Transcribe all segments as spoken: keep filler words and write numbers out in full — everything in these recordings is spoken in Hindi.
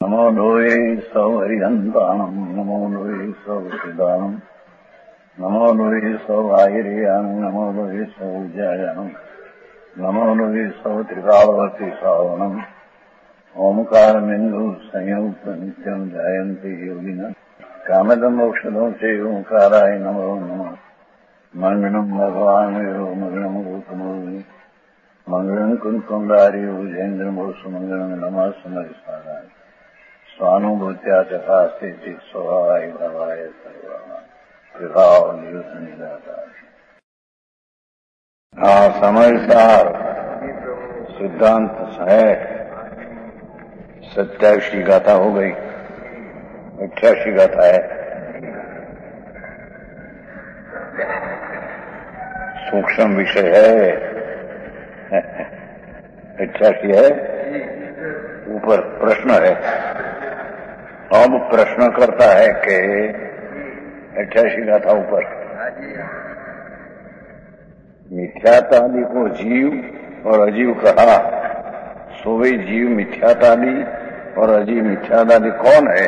नमो लोये सौहरिहन्ताणम् नमो लोये सौहृदानम् नमो लोये सौभागिर्यानम् नमो लोये सौजायानम् नमो लोये सौत्रिकावती सावनम् ओंकारमिन्दु संयुक्त नित्यम् जायन्ति योगिनः कामदम् मोक्षदम् च ओंकाराय नमो नमः मङ्गलम् भगवान् वीरो मङ्गलम् रूपमोहि मङ्गलम् कुन्कुण्डारि उजेन्द्रमोसु मङ्गलम् नमः समरिसाराय स्वानुभूत्या चकास्ते स्वभावाय भवाय सर्वभाव निदाता। हाँ, समझदार सिद्धांत है। सत्याशी गाथा हो गई, अठासी गाथा है। सूक्ष्म विषय है, अठासी है। ऊपर प्रश्न है। अब प्रश्न करता है कि अठासी गाथा ऊपर मिथ्यातादि को जीव और अजीव कहा, सो वे जीव मिथ्यातादि और अजीव मिथ्यातादि कौन है?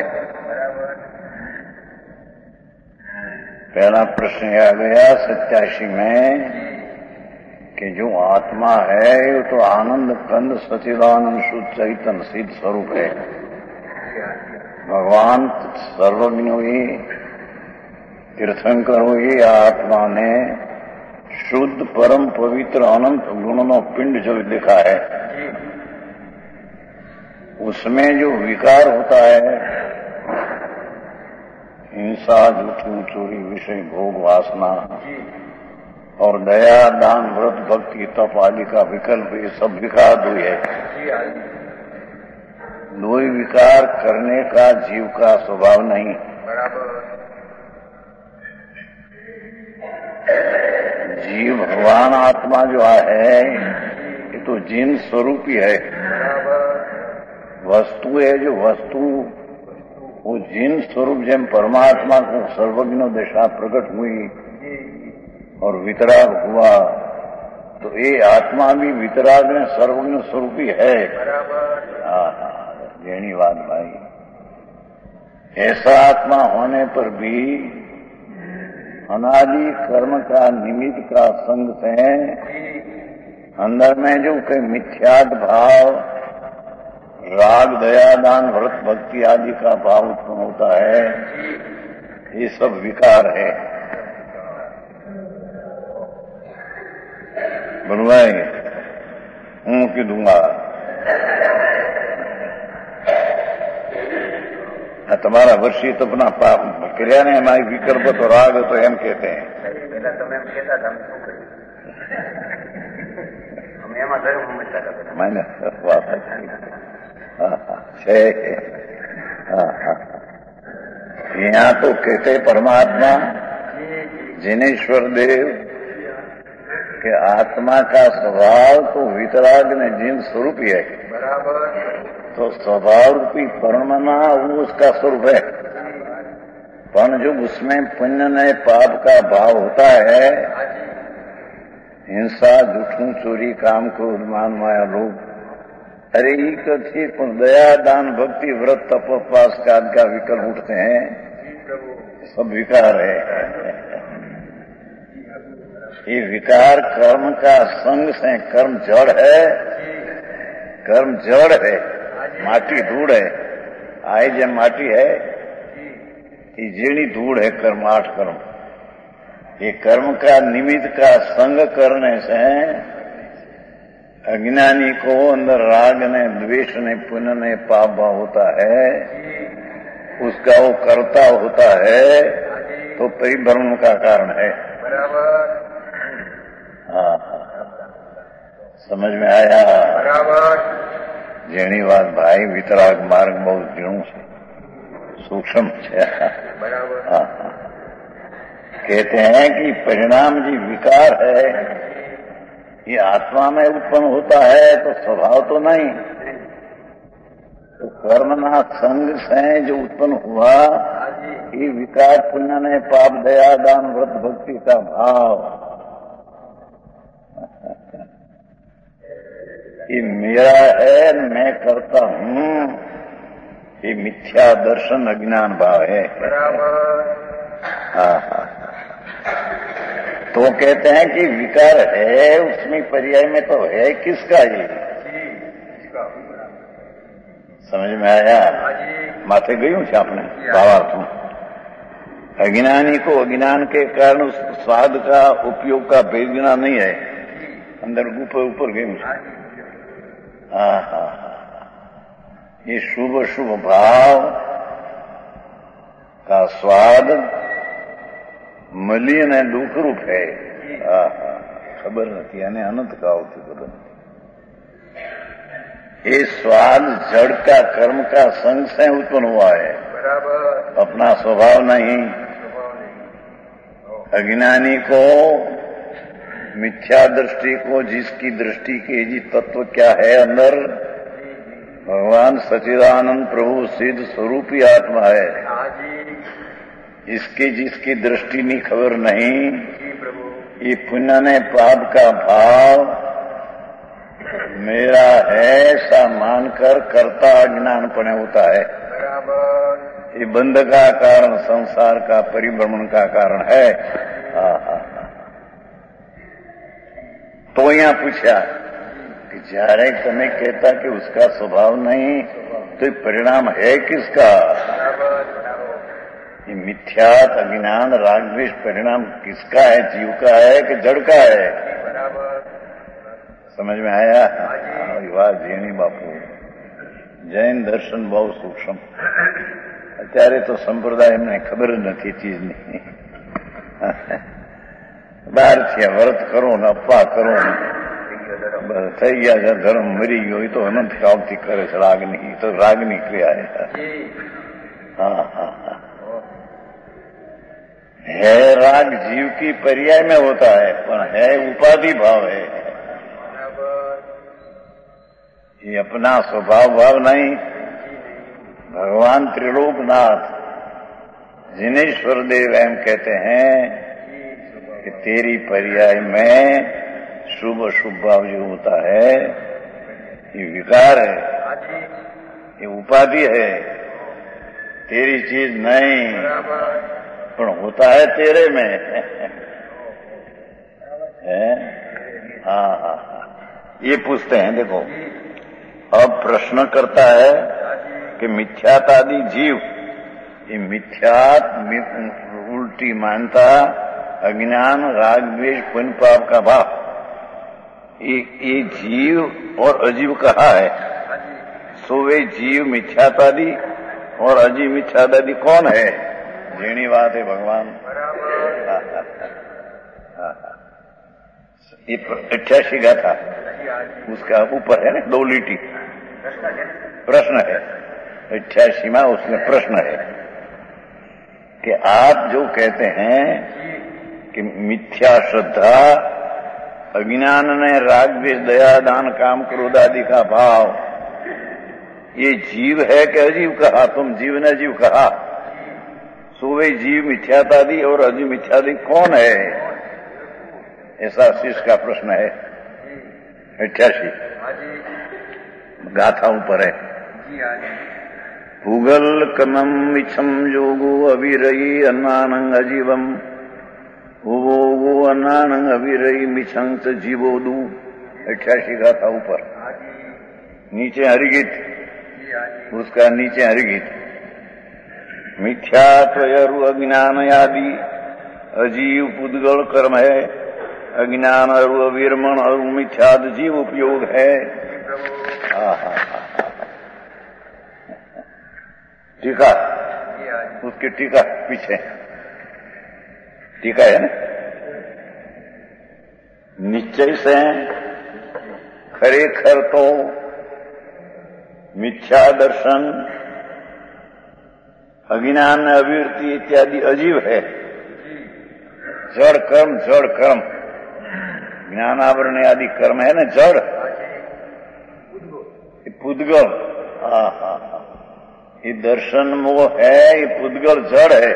पहला प्रश्न आ गया सत्यासी में कि जो आत्मा है वो तो आनंद कंद सचिदानंद शुद्ध चैतन्य सिद्ध स्वरूप है। भगवान सर्वज्ञ हुई, तीर्थंकर हुई, आत्मा ने शुद्ध परम पवित्र अनंत गुणों पिंड जो लिखा है उसमें जो विकार होता है, हिंसा, झूठी चोरी, विषय भोग, वासना और दया, दान, व्रत, भक्ति, तप आदि का विकल्प, ये सब विकार दो है। दो ही विकार करने का जीव का स्वभाव नहीं। जीव भगवान आत्मा जो है ये तो जिन स्वरूप ही है। वस्तु है जो वस्तु वो जिन स्वरूप जैसे परमात्मा को सर्वज्ञ दशा प्रकट हुई और वितराग हुआ, तो ये आत्मा भी वितराग में सर्वज्ञ स्वरूप ही है। हाँ, यही बात भाई। ऐसा आत्मा होने पर भी अनादि कर्म का निमित्त का संग से अंदर में जो कोई मिथ्याद भाव, राग, दया, दान, व्रत, भक्ति आदि का भाव उत्पन्न होता है, ये सब विकार है। बनवाएंगे हूं कि दूंगा। तुम्हारा वर्षी तो अपना पाप क्रिया ने हमारी विकल्प तो राग तो एम कहते हैं। मैंने यहाँ तो कहते परमात्मा जिनेश्वर देव के आत्मा का स्वभाव तो वितराग ने जिन स्वरूप ही है। तो स्वभाव रूपी परमात्मा वो उसका स्वरूप है। पर जो उसमें पुण्य ने पाप का भाव होता है, हिंसा, झूठू, चोरी, काम, क्रोध, मान, माया, लोभ, अरे ही कथी दया, दान, भक्ति, व्रत, तप, उपवास का का विकल्प उठते हैं, सब विकार है। ये विकार कर्म का संग से, कर्म जड़ है, कर्म जड़ है, माटी धूड़ है। आए जब माटी है ये जेड़ी धूड़ है कर्म, आठ कर्म। ये कर्म का निमित्त का संग करने से अज्ञानी को अंदर राग ने, द्वेष ने, पुण्य ने, पाप भाव होता है, उसका वो कर्ता होता है, तो परिभ्रमण का कारण है। हाँ, समझ में आया? जेनी बात भाई, वितराग मार्ग बहुत जीणु से सूक्ष्म है। हाँ, कहते हैं कि परिणाम जी विकार है, ये आत्मा में उत्पन्न होता है तो स्वभाव तो नहीं। तो कर्मना संग से जो उत्पन्न हुआ ये विकार, पुण्य ने, पाप, दया, दान, व्रत, भक्ति का भाव, ये मेरा है, मैं करता हूँ, ये मिथ्या दर्शन अज्ञान भाव है। हाँ हाँ। तो कहते हैं कि विकार है, उसमें पर्याय में तो है किसका ये? समझ में आया? माथे गयू છે આપણે ભાવાર્થમાં। अज्ञानी को अज्ञान के कारण उस स्वाद का उपयोग का भेजना नहीं है, अंदर ऊपर ऊपर गयू છે। हाँ हाँ हाँ। ये शुभ शुभ भाव का स्वाद मलिन है, दुख रूप है। हाँ हाँ, खबर नहीं यानी अनंत का होती खबर नहीं। ये स्वाद जड़ का कर्म का संग से उत्पन्न हुआ है, अपना स्वभाव नहीं। अज्ञानी को मिथ्या दृष्टि को, जिसकी दृष्टि के जी तत्व क्या है अंदर, भगवान सच्चिदानंद प्रभु सिद्ध स्वरूपी आत्मा है, इसकी जिसकी दृष्टि नहीं खबर नहीं। ये पुण्य ने पाप का भाव मेरा है ऐसा मानकर करता अज्ञानपने होता है। ये बंध का कारण संसार का परिभ्रमण का कारण है। हाँ हाँ। तो यहाँ पूछा कि जયારે તમે कहता कि उसका स्वभाव नहीं, तो परिणाम है किसका? ये मिथ्यात अज्ञान रागद्वेष परिणाम किसका है? जीव का है कि जड़ का है? समझ में आया? वाह जीणी बापू, जैन दर्शन બહુ સૂક્ષ્મ। અત્યારે તો સંપ્રદાય એમને ખબર જ નથી ચીજની। બહાર છે વ્રત કરો ને અપ્પા કરો ને થઈ ગયા છે, ધર્મ મરી ગયો એ તો અનંત કાળથી કરે છે। રાગની તો રાગની ક્રિયા है। हाँ हाँ हाँ। है राग जीव की पर्याय में होता है, पर है उपाधि भाव है। ये अपना स्वभाव भाव नहीं। भगवान त्रिलोकनाथ जिनेश्वर देव एम कहते हैं कि तेरी पर्याय में शुभ शुभ भाव जो होता है ये विकार है, ये उपाधि है, तेरी चीज नहीं, पर होता है तेरे में है। हाँ हाँ हाँ। ये पूछते हैं, देखो अब प्रश्न करता है कि मिथ्यातादि जीव, ये मिथ्यात उल्टी मानता अज्ञान राग द्वेष पुण्य पाप का भाव, ये, ये जीव और अजीव कहा है। सो वे जीव मिथ्यातादि और अजीव मिथ्यातादि कौन है? जीणी बात है भगवान। ये अट्ठासी गाथा उसका ऊपर है ना, दो लीटी प्रश्न है। अट्ठासी में उसमें प्रश्न है कि आप जो कहते हैं कि मिथ्या श्रद्धा अज्ञान ने राग द्वेष दया दान काम क्रोध आदि का भाव, ये जीव है कि अजीव कहा? तुम जीव ने अजीव कहा। सो वे जीव मिथ्यातादि और अजीव मिथ्यादि कौन है? ऐसा शिष्य का प्रश्न है। अट्ठासी गाथा ऊपर है। भूगल कनम मिछम योगो अविरयी अन्नानंग अजीवम भूवो अन्नानंग अविरयी मिछंग च जीवोदू। अट्ठासी गाथा ऊपर, नीचे हरिगीत, उसका नीचे हरिगीत। मिथ्यात्वयरु अज्ञान आदि अजीव पुद्गल कर्म है, अज्ञान अरु अविरमण और मिथ्याद जीव उपयोग है। टीका, उसकी टीका पीछे टीका है ना। निश्चय से खरेखर तो मिथ्या दर्शन अज्ञान अविरति इत्यादि अजीव है। जड़ कर्म, जड़ कर्म ज्ञानावरण आदि कर्म है ना, जड़ पुद्गल। हाँ हाँ हाँ, ये दर्शन मोह है, ये पुद्गल जड़ है।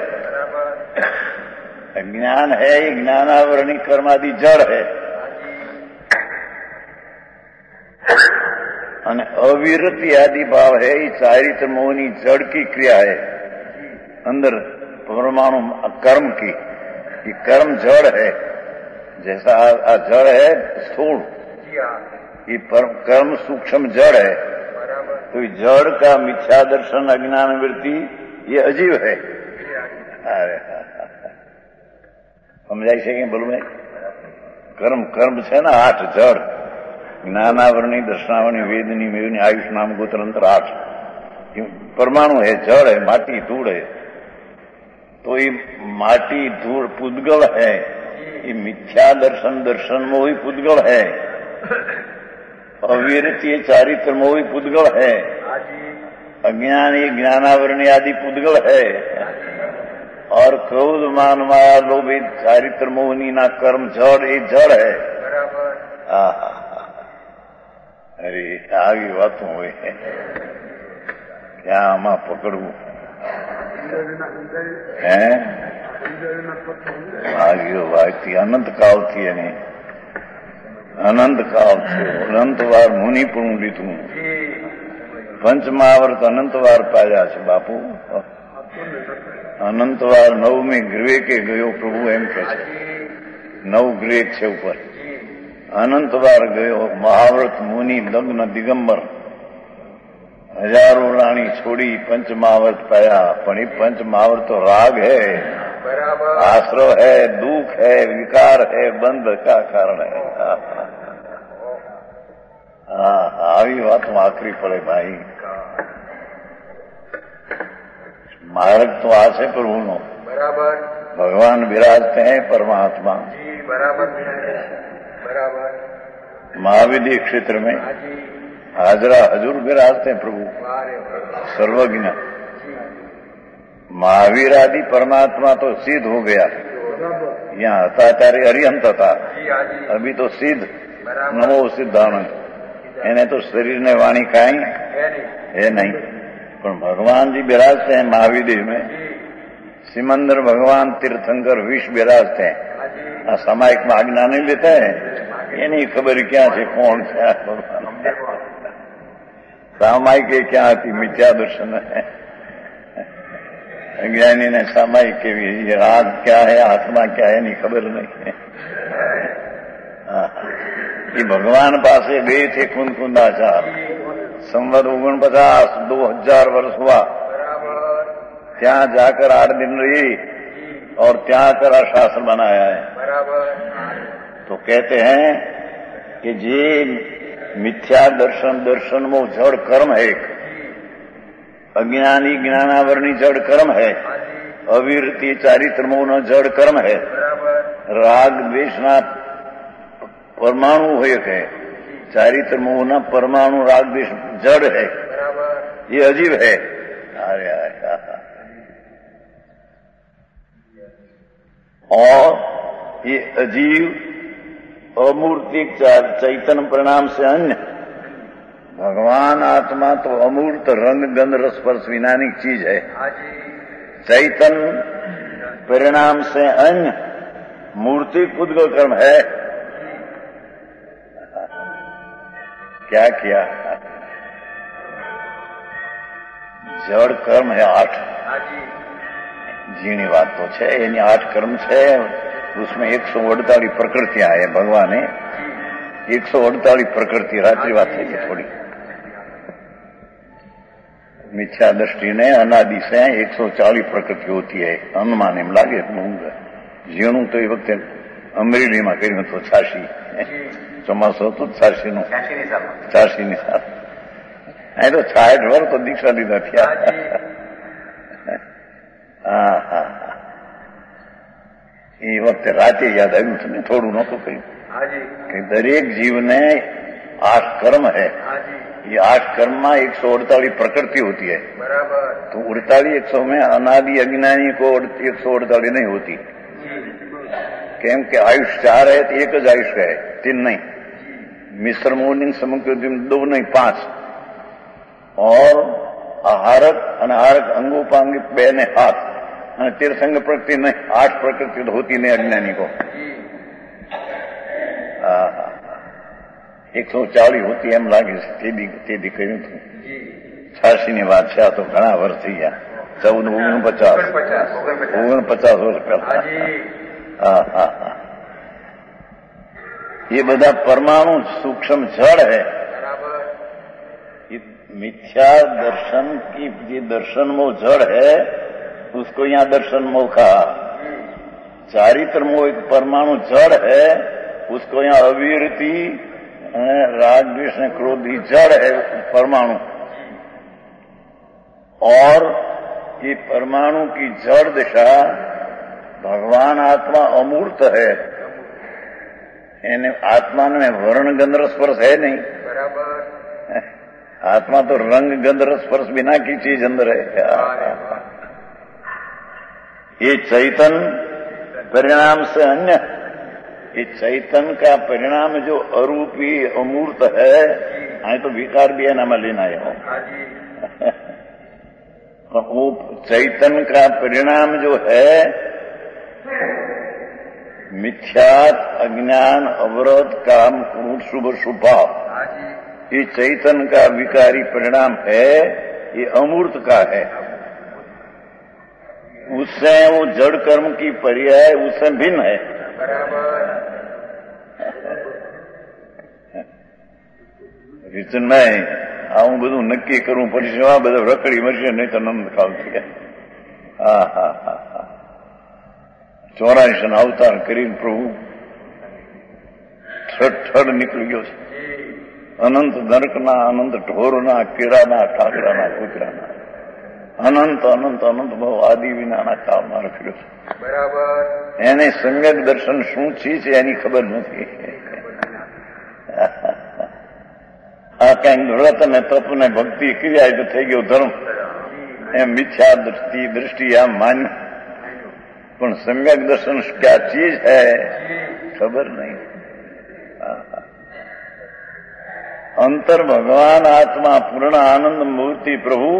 ज्ञान है, ये ज्ञानावरणी कर्म आदि जड़ है। અને अविरति आदि भाव है, ये चारित्र मोहनी जड़ की क्रिया है अंदर परमाणु कर्म की। ये कर्म जड़ है, जैसा आ जड़ है स्थूल, ये कर्म सूक्ष्म जड़ है। तो जड़ का मिथ्या दर्शन अज्ञान वृत्ति ये अजीब है। अरे समझाई છે કે બોલું મેં? કર્મ કર્મ છે ને આઠ જળ, જ્ઞાનાવરણી દર્શનાવરણી વેદની મેવની आयुष नाम गोत्र अंतर आठ परमाणु है, जड़ है, माटी धूल है। तो ये माटी धूल पुद्गल है, ये मिथ्या दर्शन दर्शन मोही पुद्गल है, अविरति चारित्र मोही पुद्गल है, अज्ञानी ज्ञानावरणी आदि पुद्गल है, और क्रोध मान माया लोभ चारित्र मोहनी ना कर्म जड़ ये जड़ है। अरे આવી વાતો હોય, ક્યાં આમાં પકડવું? હે ભાગ્યો ભાગતી અનંત કાળથી એની અનંત કાળ થયો, અનંત વાર મુનિ પણ લીધું, પંચમહાવર્ત અનંત વાર પાડ્યા છે બાપુ, અનંત વાર નવમી ગ્રેકે ગયો પ્રભુ એમ કે છે, નવ ગ્રેક છે ઉપર, અનંત વાર ગયો મહાવ્રત મુનિ લગ્ન દિગંબર, હજારો રાણી છોડી पंचमहावर्त पाया, પણ એ पंचमहावर्त तो राग है, आश्रव है, दुख है, विकार है, बंध का कारण है। हाँ આવી વાત આકરી પડે ભાઈ। मार्ग तो आ से प्रभु नो बराबर, भगवान विराजते हैं परमात्मा जी बराबर बराबर, महाविधि क्षेत्र में हाजरा हजूर विराजते हैं प्रभु सर्वज्ञ। महावीर आदि परमात्मा तो सिद्ध हो गया, यहाँ हताचार्य अरिहंत था, अभी तो सिद्ध नमो सिद्धानंद, એને તો શરીરને વાણી કાંઈ है नहीं, पर भगवान जी विराजते हैं महाविदेव में, सिमंदर भगवान तीर्थंकर विष विराजते हैं। आ सामायिक में आज्ञा नहीं लेते हैं, ये नहीं खबर क्या है कौन क्या भगवान, सामायिक क्या थी मिथ्या दर्शन है, अज्ञानी ने सामायिक के भी ये राग क्या है आत्मा क्या है नहीं खबर नहीं है। ये भगवान पासे गए थे कुंद कुंदाचार, संवत ओगन पचास दो हजार वर्ष हुआ, ત્યાં जाकर आठ दिन रही और ત્યાં करा शास्त्र बनाया है। तो कहते हैं कि जे मिथ्या दर्शन दर्शन में जड़ कर्म है, अज्ञानी ज्ञानावरणी जड़ कर्म है, अविरति चारित्र मोह जड़ कर्म है, राग द्वेषना परमाणु हो है, चारित्र मोह न परमाणु राग द्वेष जड़ है, ये अजीब है। अरे और ये अजीव अमूर्तिक चैतन्य परिणाम से अन्य, भगवान आत्मा तो अमूर्त रंग गंध रस स्पर्श विनानिक चीज है, चैतन्य परिणाम से अन्य मूर्ति पुद्गल कर्म है। क्या किया? जड़ कर्म है आठ, जीनी बात तो है, यानी आठ कर्म है, उसमें एक सौ अड़तालीस प्रकृतियां है, भगवान ने एक सौ अड़तालीस प्रकृति, रात्रि बात है थोड़ी मिथ्या दृष्टि ने अनादि से एक सौ चालीस प्रकृति होती है, अनुमान एम लागे जीणु तो ये वक्त अमरेली में कही तो छाशी ચોમાસું હતું છાસી નું છાસી ની સાથ અહીં તો સાઠ વર્ષ તો દીક્ષા લીધા થયા। હા હા એ વખતે રાતે યાદ આવ્યું છે ને, થોડું નહોતું કહ્યું કે દરેક જીવને आठ कर्म है, ये आठ कर्म में एक सौ अड़तालीस प्रकृति होती है, तो अड़तालीस एक सौ में अनादि अज्ञानी को एक सौ अड़तालीस नहीं होती, केम के आयुष चार है तो एक ज आयुष है, तीन नहीं, मिश्र मोर्निंग समुद्र दो नहीं पांच, और आहारक अनाहारक अंगोपांगी बे ने हाथ, तीर्थंग प्रकृति नहीं, आठ प्रकृति तो होती नहीं अज्ञानी को। એકસો ચાલીસ હોતી એમ લાગે છે તેથી તેથી કહ્યું હતું છ્યાસી ની વાત છે. આ તો ઘણા વર્ષ થઈ ગયા. ચૌદ ઓગણપચાસ ઓગણપચાસ વર્ષ પહેલા. હા હા હા. ये બધા परमाणु सूक्ष्म जड़ है. मिथ्या दर्शन की ये दर्शन मोह जड़ है, उसको यहाँ दर्शन मोह कहा. चारित्र मोह एक परमाणु जड़ है, उसको यहाँ अविरति राग द्वेष ने क्रोधी जड़ है परमाणु. और ये परमाणु की जड़ दिशा भगवान आत्मा अमूर्त है. એને આત્માને વર્ણ ગંધ સ્પર્શ है नहीं. बराबर. आत्मा तो रंग गंध स्पर्श बिना की चीज अंदर है. ये चैतन परिणाम से अन्य, ये चैतन का परिणाम जो अरूपी अमूर्त है, आए तो विकार भी है ना मैं लेना है. वो चैतन का परिणाम जो है मिथ्यात अज्ञान अवरोध काम क्रोध शुभ शुभाव, ये चैतन का विकारी परिणाम है. ये अमूर्त का है. उससे वो जड़ कर्म की पर्याय उससे भिन्न है. रिचन में आऊं બધું નક્કી કરું પછી સેવા બધા રખડી મરશે નહીં તો નંદ ખાવતી. હા હા હા હા. ચોરાશી અવતાર કરીને પ્રભુ ઠઠ નીકળી ગયો છે. અનંત નરકના, અનંત ઢોરના, કીડાના, ઠાકરાના, કૂતરાના, અનંત અનંત અનંત બહુ આદિ વિનાના કાળમાં રખ્યો છે. બરાબર. એને સમ્યક દર્શન શું છે એની ખબર નથી. આ કઈક વ્રત ને તપ ને ભક્તિ ક્રિયા તો થઈ ગયો ધર્મ, એમ મિથ્યા દ્રષ્ટિ દ્રષ્ટિ આમ માન્ય, પણ સમ્યક દર્શન ક્યા ચીજ है खबर नहीं. अंतर भगवान आत्मा पूर्ण आनंद मूर्ति प्रभु,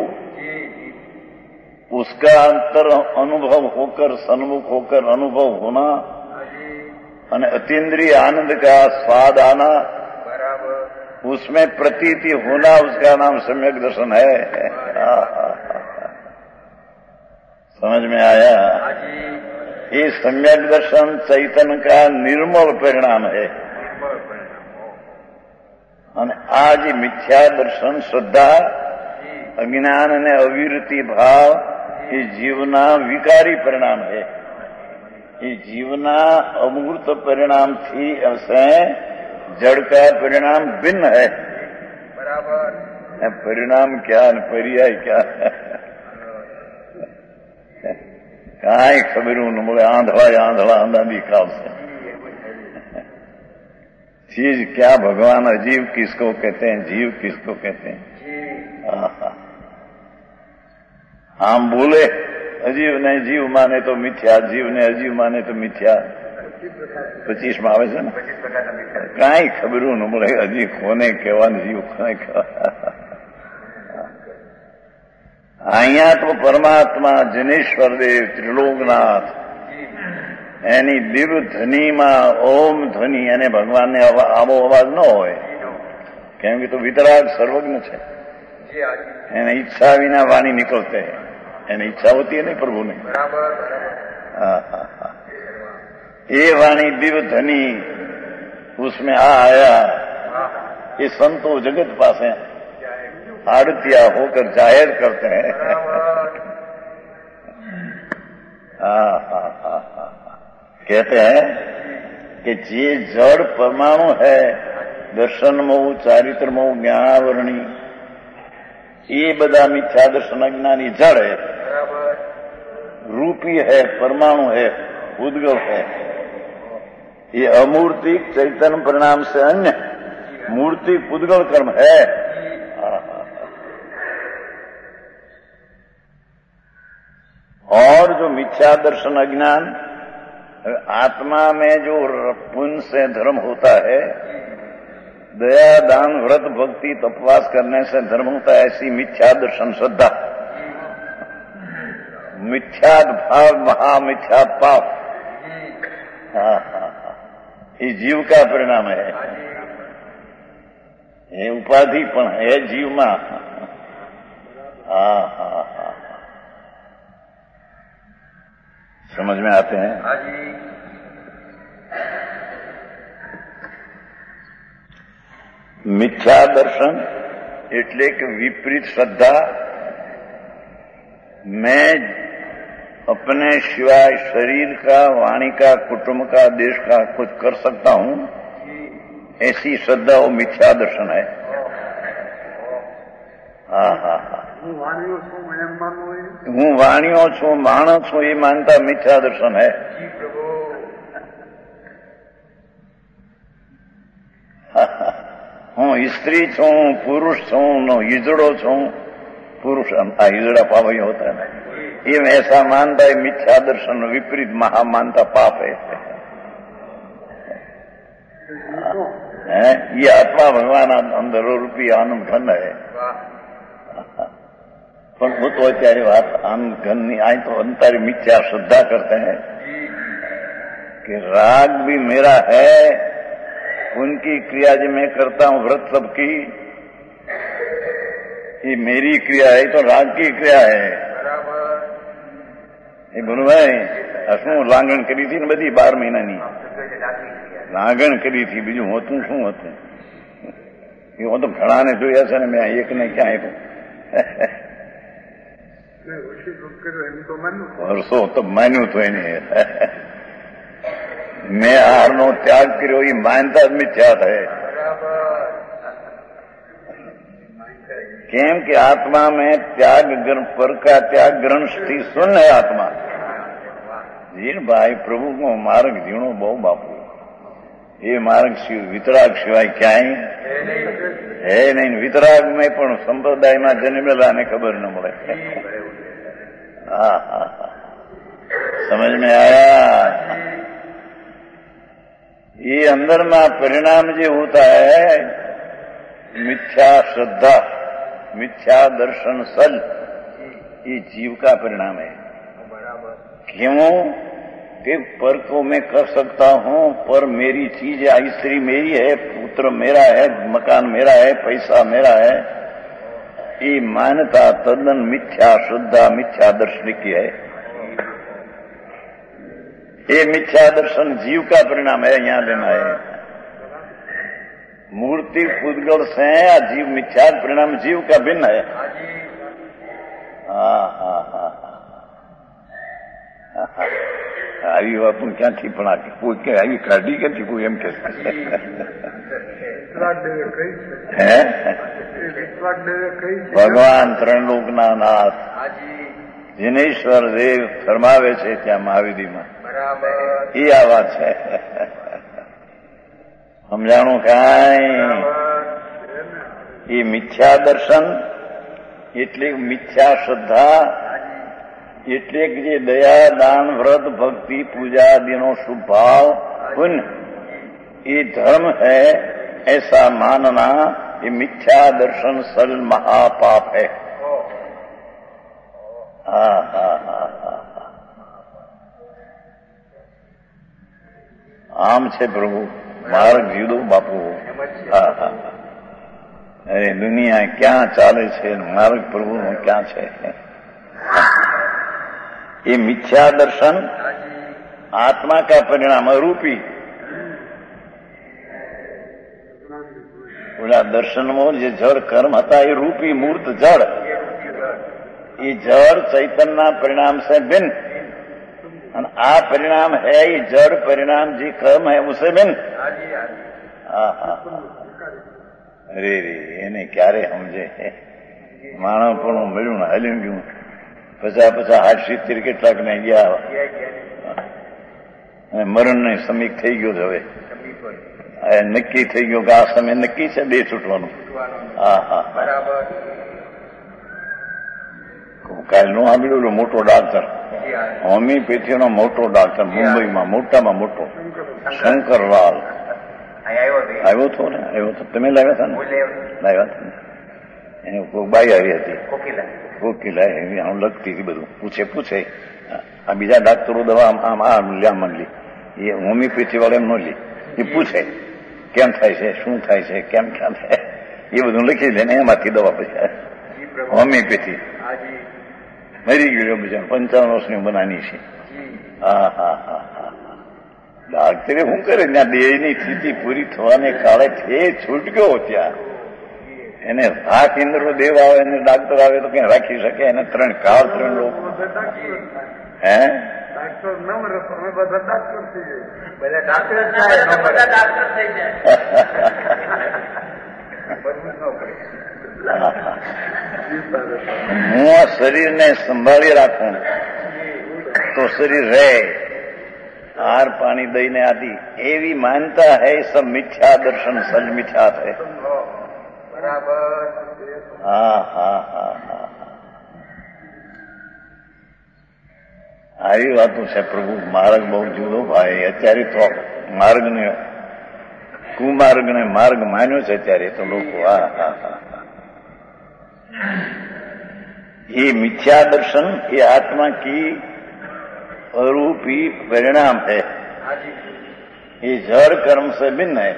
उसका अंतर अनुभव होकर सन्मुख होकर अनुभव होना और अतीन्द्रिय आनंद का स्वाद आना, उसमें प्रतीति होना, उसका नाम सम्यक दर्शन है. समझ में आया? ये सम्यक दर्शन चैतन का निर्मल परिणाम है. અને આ જે મિથ્યા દર્શન શ્રદ્ધા અજ્ઞાન અને અવિરતિ ભાવ એ જીવના વિકારી પરિણામ છે. એ જીવના અમૂર્ત પરિણામથી से जड़ का परिणाम भिन्न है. बराबर. परिणाम क्या पर्याय क्या काई खबरू न बोले आंधड़ा आंधड़ा आंधा दिखाव से चीज क्या भगवान अजीव किसको कहते हैं, जीव किसको कहते हैं. हम बोले अजीव ने जीव माने तो मिथ्या, जीव ने अजीव माने तो मिथ्या. पच्चीस में आवे છે ને કાંઈ ખબરું ન મળે અજીવ કોને કહેવા જીવ કોને કહેવા. અહીંયા તો પરમાત્મા જનેશ્વર દેવ ત્રિલોકનાથ એની દિવ્ય ધ્વનિમાં ઓમ ધ્વનિ, અને ભગવાનને આવો અવાજ ન હોય કેમ કે તો વિતરાગ સર્વજ્ઞ છે. એને ઈચ્છા વિના વાણી નીકળતે, એને ઈચ્છા હોતી है नहीं प्रभु ने. हाँ हाँ हाँ. ये वाणी दिव्य धनी उसमें आ आया. ये संतो जगत पास है आड़तिया होकर जाहिर करते हैं. हाँ हाँ हाँ हाँ. कहते हैं कि ये जड़ परमाणु है, दर्शन मोह, चारित्र मोह, ज्ञानावरणी, ये बदा मिथ्या दर्शन अज्ञानी जड़ है, रूपी है, परमाणु है, उद्गव है. ये अमूर्तिक चैतन्य परिणाम से अन्य मूर्ति उद्गल कर्म है. और जो मिथ्या दर्शन अज्ञान, आत्मा में जो पुण्य से धर्म होता है, दया दान व्रत भक्ति तपवास करने से धर्म होता है, ऐसी मिथ्या दर्शन श्रद्धा, मिथ्या भाव महामिथ्या पाप, हाँ हाँ, ये जीव का परिणाम है. ये उपाधि पण है जीव में। हाँ हाँ हाँ, समझ में आते हैं? हाँ जी। मिथ्या दर्शन એટલે કે विपरीत श्रद्धा। मैं अपने सिवाय शरीर का, वाणी का, कुटुंब का, देश का कुछ कर सकता हूं, ऐसी श्रद्धा वो मिथ्या दर्शन है। हाँ हाँ हाँ, હું વાણીઓ છું એમ માનવું એ હું વાણીઓ છું, માણસ છું એ માનતા મિથ્યા દર્શન है। જી પ્રભુ। હું સ્ત્રી છું, પુરુષ છું, નો ઈજડો છું, पुरुष ईजड़ा पावई होता है ना, ये ऐसा मानता है मिथ्या दर्शन विपरीत महा मानता पाप है। है ये आत्मा भगवान अंदर रूपी आनंद घन है। पर वो तो अत्यारे बात आनंद घन नहीं आई तो अंतरी मिथ्या श्रद्धा करते हैं कि राग भी मेरा है, उनकी क्रिया जो मैं करता हूं व्रत सबकी, ये मेरी क्रिया है तो राग की क्रिया है। ये बोलो भाई શું લાગણ કરી હતી ને બધી બાર મહિનાની લાગણ કરી હતી, બીજું હોતું શું હતું? એ હું તો ઘણાને જોયા છે ને, મેં એકને ક્યાં આપ્યું? વર્ષો તો માન્યું તો એને મેં હારનો ત્યાગ કર્યો એ માનતા જ મિથ્યા થાય। કેમ કે आत्मा में त्याग पर का त्याग ग्रहण थी सुन है आत्मा जीन भाई प्रभु को मार्ग जीणो बहु बापू, ये मार्ग वितराग सिवाय क्या है नहीं। वितराग में पण संप्रदाय में जन्मेला ने खबर न મળે। हाँ हाँ हाँ, समझ में आया? ये अंदर में परिणाम जो होता है मिथ्या श्रद्धा, मिथ्या दर्शन सल, ये जीव का परिणाम है। क्यों कि पर को मैं कर सकता हूं, पर मेरी चीज है, स्त्री मेरी है, पुत्र मेरा है, मकान मेरा है, पैसा मेरा है, ये मान्यता तद्दन मिथ्या श्रद्धा, मिथ्या दर्शन की है। ये मिथ्या दर्शन जीव का परिणाम है, यहां लेना है। मूर्ति पुद्गल से या जीव मिथ्या परिणाम जीव का भिन्न है। हाँ हाँ हाँ हाँ, आई बात क्या थी पढ़ा के कोई क्या आई काढ़ी के थी कोई एम के भगवान त्रणलोक ना नाथ जिनेश्वर देव फरमावे છે ત્યાં મહાવીરીમાં, એ આ વાત છે। સમજાણું કાંઈ? એ મિથ્યા દર્શન એટલે મિથ્યા શ્રદ્ધા, એટલે જે દયા દાન વ્રત ભક્તિ પૂજા આદિનો શુभ भाव पुण्य ये धर्म है, ऐसा मानना ये मिथ्या दर्शन सल महापाप है। हाँ हाँ हाँ हाँ, आम छे प्रभु मार्ग जीदो बापू। हाँ हाँ, अरे दुनिया क्या चाले छे, मार्ग प्रभु नो क्या छे? ये मिथ्या दर्शन आत्मा का परिणाम रूपी। बोला दर्शन में जे जड़ कर्म था ये रूपी मूर्त जड़, ये जड़ चैतन्य परिणाम से भिन्न, आ परिणाम है ये जड़ परिणाम जी कर्म है उसे भिन्न। हाँ हाँ, अरे रे એને ક્યારે સમજે? માણસ પણ મળ્યું ને હલી ગયું, પચાસ પચાસ હાથ સિત્તેર કેટલાક ને ગયા, મરણ ને સમીક થઈ ગયો છે। હવે નક્કી થઈ ગયો કે આ સમય નક્કી છે બે છૂટવાનું। હા હા, કાલ નો સાંભળ્યું મોટો ડાક્ટર, હોમિયોપેથીનો મોટો ડાક્ટર મુંબઈમાં મોટામાં મોટો શંકરલાલ આવ્યો હતો ને, આવ્યો હતો તમે લાવ્યા હતા ને? લાવ્યા હતા ને, એને કોઈ બાઈ આવી હતી કોકિલા, એવી આમ લગતી હતી, બધું પૂછે પૂછે આ બીજા ડાક્ટરો દવા આમ આ લ્યા માંગલી, એ હોમિયોપેથી વાળા એમ ન લે, એ પૂછે કેમ થાય છે, શું થાય છે, કેમ ક્યાં થાય, એ બધું લખી દે ને એમાંથી દવા પછી હોમિયોપેથી મરી ગયો બીજા પંચાવન વર્ષની બનાની છે. હા હા હા હા ડાક્ટરે શું કરે ત્યાં દેહની સ્થિતિ પૂરી થવાને કાળે છે છૂટક્યો ત્યાં એને હાથ ઇન્દ્રો દેવ આવે ને ડાક્ટર આવે તો ક્યાં રાખી શકે એને ત્રણ કાળ ત્રણ લોકો હે ડાક્ટર ન મરે તમે બધા ડાક્ટર થઈ જાય બધા ડાક્ટર બધા ડાક્ટર થઈ જાય. હું આ શરીરને સંભાળી રાખું તો શરીર રહે. હાર પાણી દઈને આદि એવી માનતા है सब मिथ्या दर्शन सज मिथ्या है. બરાબર. હા હા હા હા આવી વાતો છે પ્રભુ. માર્ગ બહુ જુદો ભાઈ. અત્યારે તો માર્ગને કુમાર્ગને માર્ગ માન્યો છે અત્યારે તો લોકો. હા હા હા ये मिथ्या दर्शन ये आत्मा की अरूपी परिणाम है. ये जड़ कर्म से भिन्न है.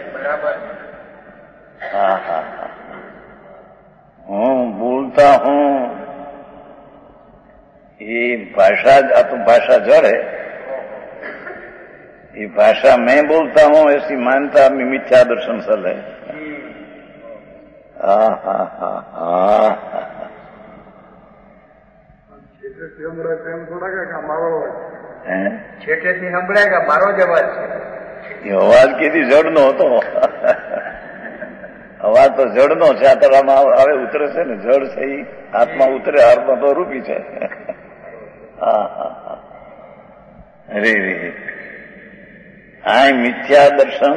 हाँ हाँ हाँ હું બોલता हूँ ये भाषा आ तो भाषा जड़ है. ये भाषा मैं बोलता हूँ ऐसी मानता में मिथ्या दर्शन सल है. हाँ हाँ हाँ हाँ છેટેથી સંભળાય કે મારો જ અવાજ છે. એ અવાજ કેથી જડનો હતો. અવાજ તો જડનો છે. આ તરામાં હવે ઉતરે છે ને જડ છે એ આત્મા ઉતરે. હારમાં તો રૂપી છે. હા હા હા અરે રે આ મિથ્યા દર્શન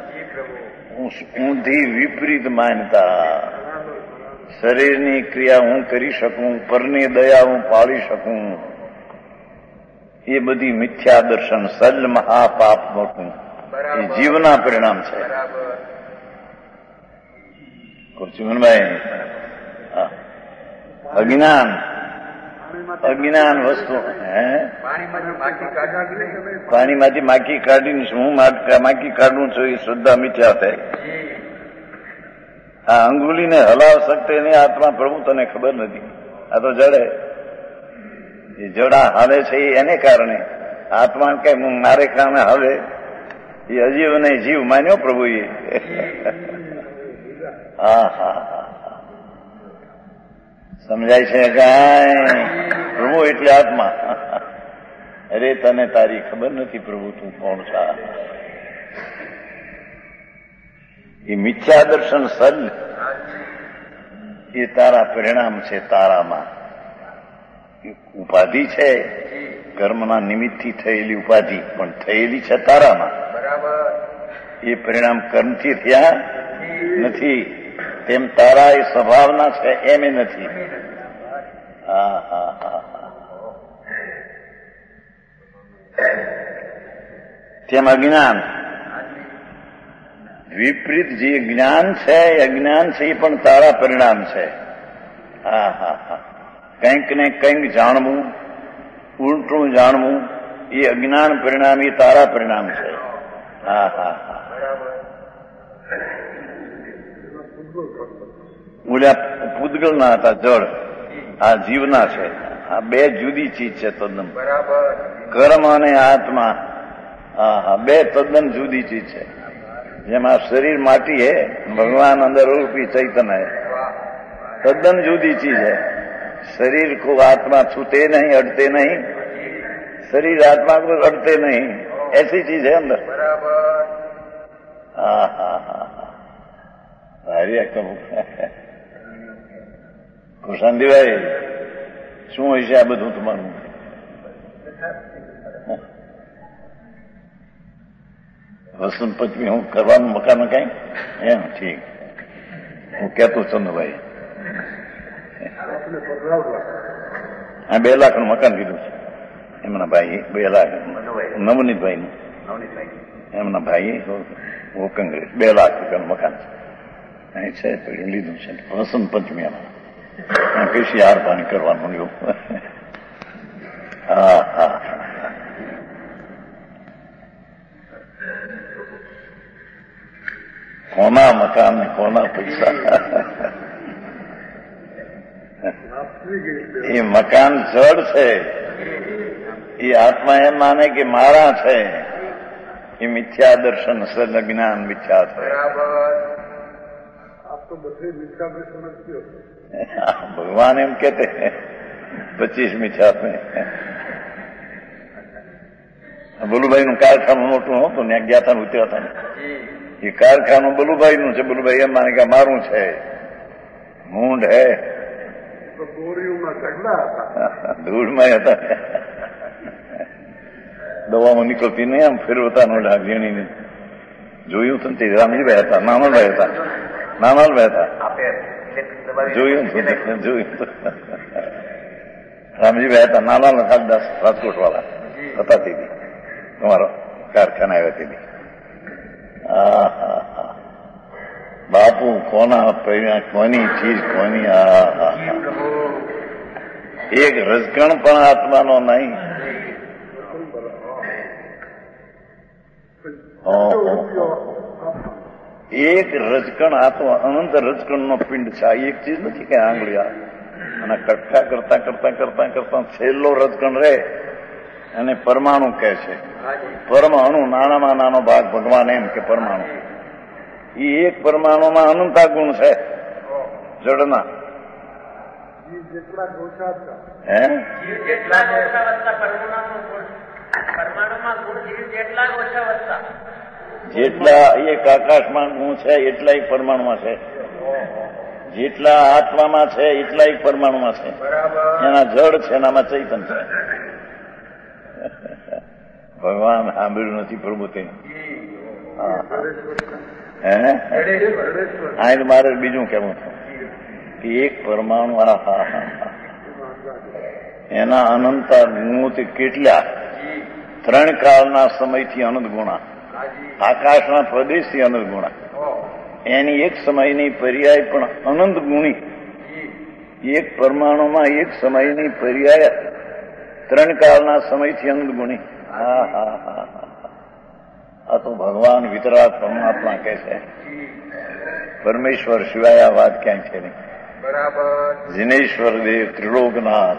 ઊંધી વિપરીત માનતા. શરીરની ક્રિયા હું કરી શકું, પરની દયા હું પાળી શકું, એ બધી મિથ્યા દર્શન સજ મહાપાપ મોટું એ જીવના પરિણામ છે. કુરચુમનભાઈ અજ્ઞાન અજ્ઞાન વસ્તુ હે પાણીમાંથી માખી કાઢીને હું માખી કાઢું છું એ શ્રદ્ધા મિથ્યા થાય. આ અંગુલીને હલાવ શકતે નહીં આત્મા પ્રભુ તને ખબર નથી. આ તો જડે એ જડા હાલે છે એને કારણે આત્મા કે મારે કામે હવે એ અજીવ નહીં જીવ માન્યો પ્રભુએ. હા હા હા સમજાય છે કાંઈ? પ્રભુ એટલે આત્મા. અરે તને તારી ખબર નથી પ્રભુ તું કોણ છે. એ મિથ્યા દર્શન સજ એ તારા પરિણામ છે. તારામાં ઉપાધિ છે કર્મના નિમિત્તથી થયેલી ઉપાધિ પણ થયેલી છે તારામાં. એ પરિણામ કર્મથી થયા નથી. તેમ તારા એ સ્વભાવના છે એમ એ નથી. હા હા હા તેમ અજ્ઞાન વિપરીત જે જ્ઞાન છે એ અજ્ઞાન છે એ પણ તારા પરિણામ છે. હા હા હા કંઈક ને કંઈક જાણવું, ઉલટું જાણવું એ અજ્ઞાન પરિણામ એ તારા પરિણામ છે. હા હા હા ઓલા પૂતગલના હતા જળ, આ જીવના છે. આ બે જુદી ચીજ છે તદ્દન. કર્મ અને આત્મા હા હા બે તદ્દન જુદી ચીજ છે. જેમાં શરીર માટી હે, ભગવાન અંદર રૂપી ચૈતન્ય है. तद्दन जुदी चीज है. शरीर को आत्मा छूते नहीं, अड़ते नहीं. शरीर आत्मा को अड़ते नहीं. ऐसी चीज है अंदर. हाँ हाँ हाँ भारी कब કુશાંતિભાઈ શું હોય છે આ બધું તમારું? વસંત પંચમી હું કરવાનું મકાન કઈ એમ ઠીક. હું કેતો ચંદુભાઈ હા બે લાખ નું મકાન કીધું છે એમના ભાઈ. બે લાખ નવનીતભાઈ નું એમના ભાઈ કોંગ્રેસ બે લાખ રૂપિયાનું મકાન છે અહીં છે. પેલું લીધું છે વસંત પંચમી એમાં કઈશી હાર પાણી કરવાનું એવું. હા હા કોના મકાન ને કોના પૈસા. એ મકાન જડ છે, એ આત્મા એમ માને કે મારા છે, એ મિથ્યા દર્શન સદજ્ઞાન મિથ્યા છે. ભગવાન એમ કહેતે પચીસ મિથ્યા છે. બલુભાઈ નું કારખાનું મોટું હતું ને ગયા હતા ઉતર્યા હતા, એ કારખાનું બલુભાઈ નું છે. બલુભાઈ એમ માને કે મારું છે. મૂંઢ હે ધૂળમાં હતા, દવામાં નીકળતી નહીં, આમ ફેરવતા નો ઝીણીને જોયું હતું તે રામજીભાઈ હતા, નાનાભાઈ હતા, નાનાભાઈ હતા, જોયું જોયું રામજીભાઈ હતા, નાના ખાલદાસ રાજકોટ વાળા હતા. તેથી તમારો કારખાના આવ્યા તેથી બાપુ કોના પૈણા કોની ચીજ કોની. આ એક રજગણ પણ આત્માનો નહીં. એક રજકણ આત્મા અનંત રજકણ નો પિંડ છે. આ એક ચીજ નથી કે આંગળીયા અને કટકા કરતા કરતા કરતા કરતા છેલ્લો રજકણ રહે અને પરમાણુ કહે છે. પરમાણુ નાનામાં નાનો ભાગ ભગવાન એમ કે પરમાણુ. એ એક પરમાણુમાં અનંતા ગુણ છે જડના. હે જેટલા એક આકાશમાં ગુણ છે એટલા એક પરમાણુમાં છે. જેટલા આત્મામાં છે એટલા એક પરમાણુમાં છે. એના જડ છે, એનામાં ચૈતન છે. ભગવાન સાંભળ્યું નથી પ્રભુ તે. હે આ મારે બીજું કેવું હતું કે એક પરમાણુ એના અનંતા ગુણોથી કેટલા ત્રણ કાળના સમયથી અનંત ગુણા, આકાશના પ્રદેશથી અનંત ગુણા, એની એક સમયની પર્યાય પણ અનંત ગુણી. એક પરમાણુમાં એક સમયની પર્યાય ત્રણ કાળના સમયથી અનંત ગુણી. હા હા હા હા આ તો ભગવાન વિતરાગ પરમાત્મા કહે છે. પરમેશ્વર સિવાય આ વાત ક્યાંય છે નહીં. બરાબર. જીનેશ્વર દેવ ત્રિલોકનાથ.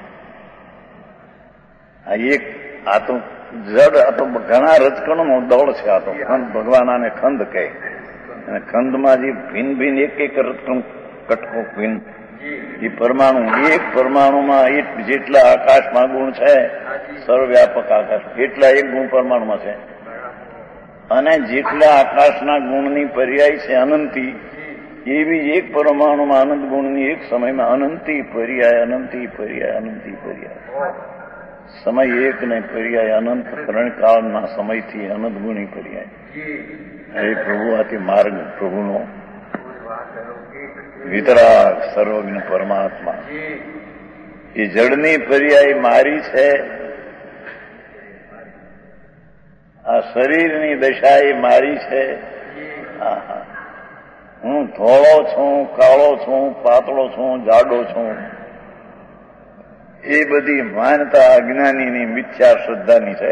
આ એક આ તો જડ, આ તો ઘણા રજકણનો દોડ છે. આ તો ખંડ, ભગવાન આને ખંડ કહે. અને ખંડમાં જે ભિન્ન ભિન્ન એક એક રજકણ કટકો ભિન્ન એ પરમાણુ, એક પરમાણુમાં એક જેટલા આકાશમાં ગુણ છે, સર્વવ્યાપક આકાશ, એટલા એક ગુણ પરમાણુમાં છે. અને જેટલા આકાશના ગુણની પર્યાય છે અનંતી, એવી એક પરમાણુમાં અનંત ગુણની એક સમયમાં અનંતી પર્યાય, અનંતી પર્યાય, અનંતી પર્યાય. સમય એક ને પર્યાય અનંત, ત્રણ કાળના સમયથી અનંત ગુણી પર્યાય. હે પ્રભુ, આથી માર્ગ પ્રભુનો વિતરાગ સર્વજ્ઞ પરમાત્મા. એ જળની પર્યાય મારી છે, આ શરીરની દશા એ મારી છે. હું ધોળો છું, કાળો છું, પાતળો છું, જાડો છું, એ બધી માનતા અજ્ઞાનીની મિથ્યા શ્રદ્ધાની છે.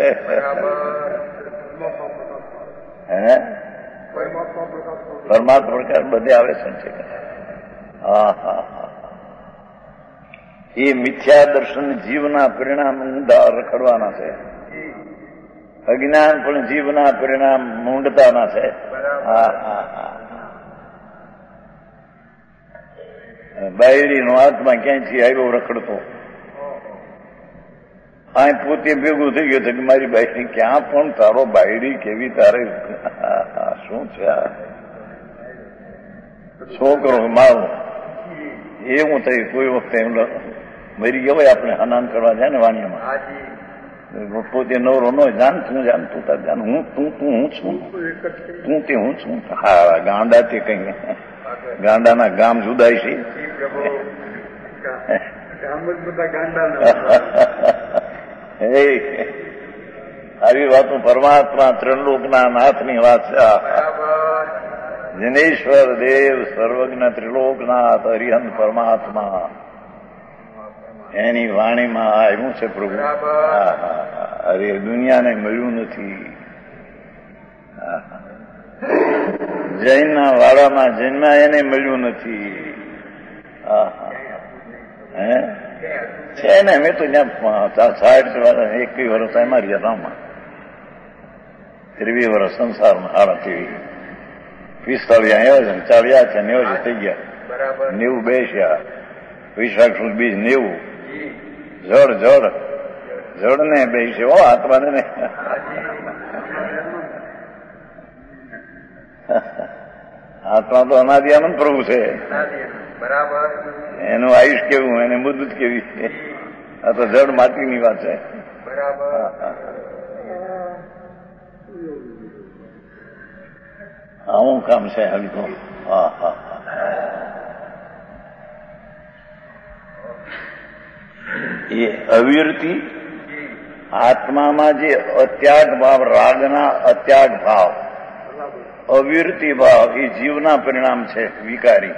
હે પરમાત્મા પ્રકાર બધે આવે છે. હા હા હા એ મિથ્યા દર્શન જીવના પરિણામ ઊંધા રખડવાના છે. અજ્ઞાન પણ જીવના પરિણામ મૂંડતાના છે. હા હા હા બાયડીનો આત્મા ક્યાંયથી આવ્યો રખડતો, આ પોતે ભેગું થઈ ગયું કે મારી બાયડી ક્યાં પણ તારો બાયડી કેવી, તારે શું છે આ છોકરો મારો એવું થયું. કોઈ વખતે એમ મરી ગયો હોય, આપણે હનાન કરવા જાય ને વાણિયામાં, પોતે નવરો ન જાણતું જાણતું તાર જાણ હું તું તું હું છું, તું તે હું છું. હા ગાંડા તે કઈ ગાંડાના ગામ જુદાય છે. આવી વાતો પરમાત્મા ત્રિલોકના નાથની વાત છે. જીનેશ્વર દેવ સર્વજ્ઞ ત્રિલોકનાથ હરિહંત પરમાત્મા, એની વાણીમાં આવ્યું છે પ્રભુ. અરે દુનિયાને મળ્યું નથી. જૈનના વાડામાં જન્મ્યા એને મળ્યું નથી. છે ને અમે તો ત્યાં સાઠ એકવી વર્ષ એમાં રહ્યા રામમાં, ત્રેવીસ વર્ષ સંસારમાં હાડા તેવી પિસ્તાળીસ આયોજન ચાલ્યા છે, નેવું થઈ ગયા, બરાબર નેવું બેસ્યા, વિશાખ સુદ બીજ નેવું, જળ જળ જળ ને બેસે હો આત્માને ને. આત્મા તો અનાદિ આનંદ પ્રભુ છે, બરાબર એનું આયુષ કેવું, એને બુદ્ધ કેવી છે. આ તો જળ માટીની વાત છે. બરાબર આવું કામ છે હલકું. હા હા એ અવિરતિ આત્મામાં જે અત્યાગ ભાવ, રાગના અત્યાગ ભાવ, અવિરતિ ભાવ એ જીવના પરિણામ છે વિકારી.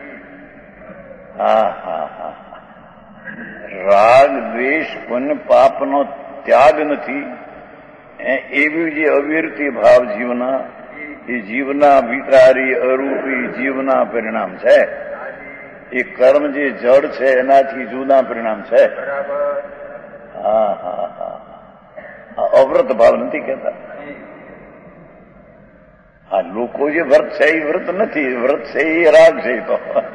હા હા હા રાગ દ્વેષ પુણ્ય પાપનો ત્યાગ નથી, એવી જે અવિરતિ ભાવ જીવના, એ જીવના વિકારી અરૂપી જીવના પરિણામ છે. એ કર્મ જે જડ છે એનાથી જુદા પરિણામ છે. હા હા હા અવ્રત ભાવ નથી કહેતા. હા લોકો જે વ્રત છે એ વ્રત નથી, વ્રત છે એ રાગ છે. તો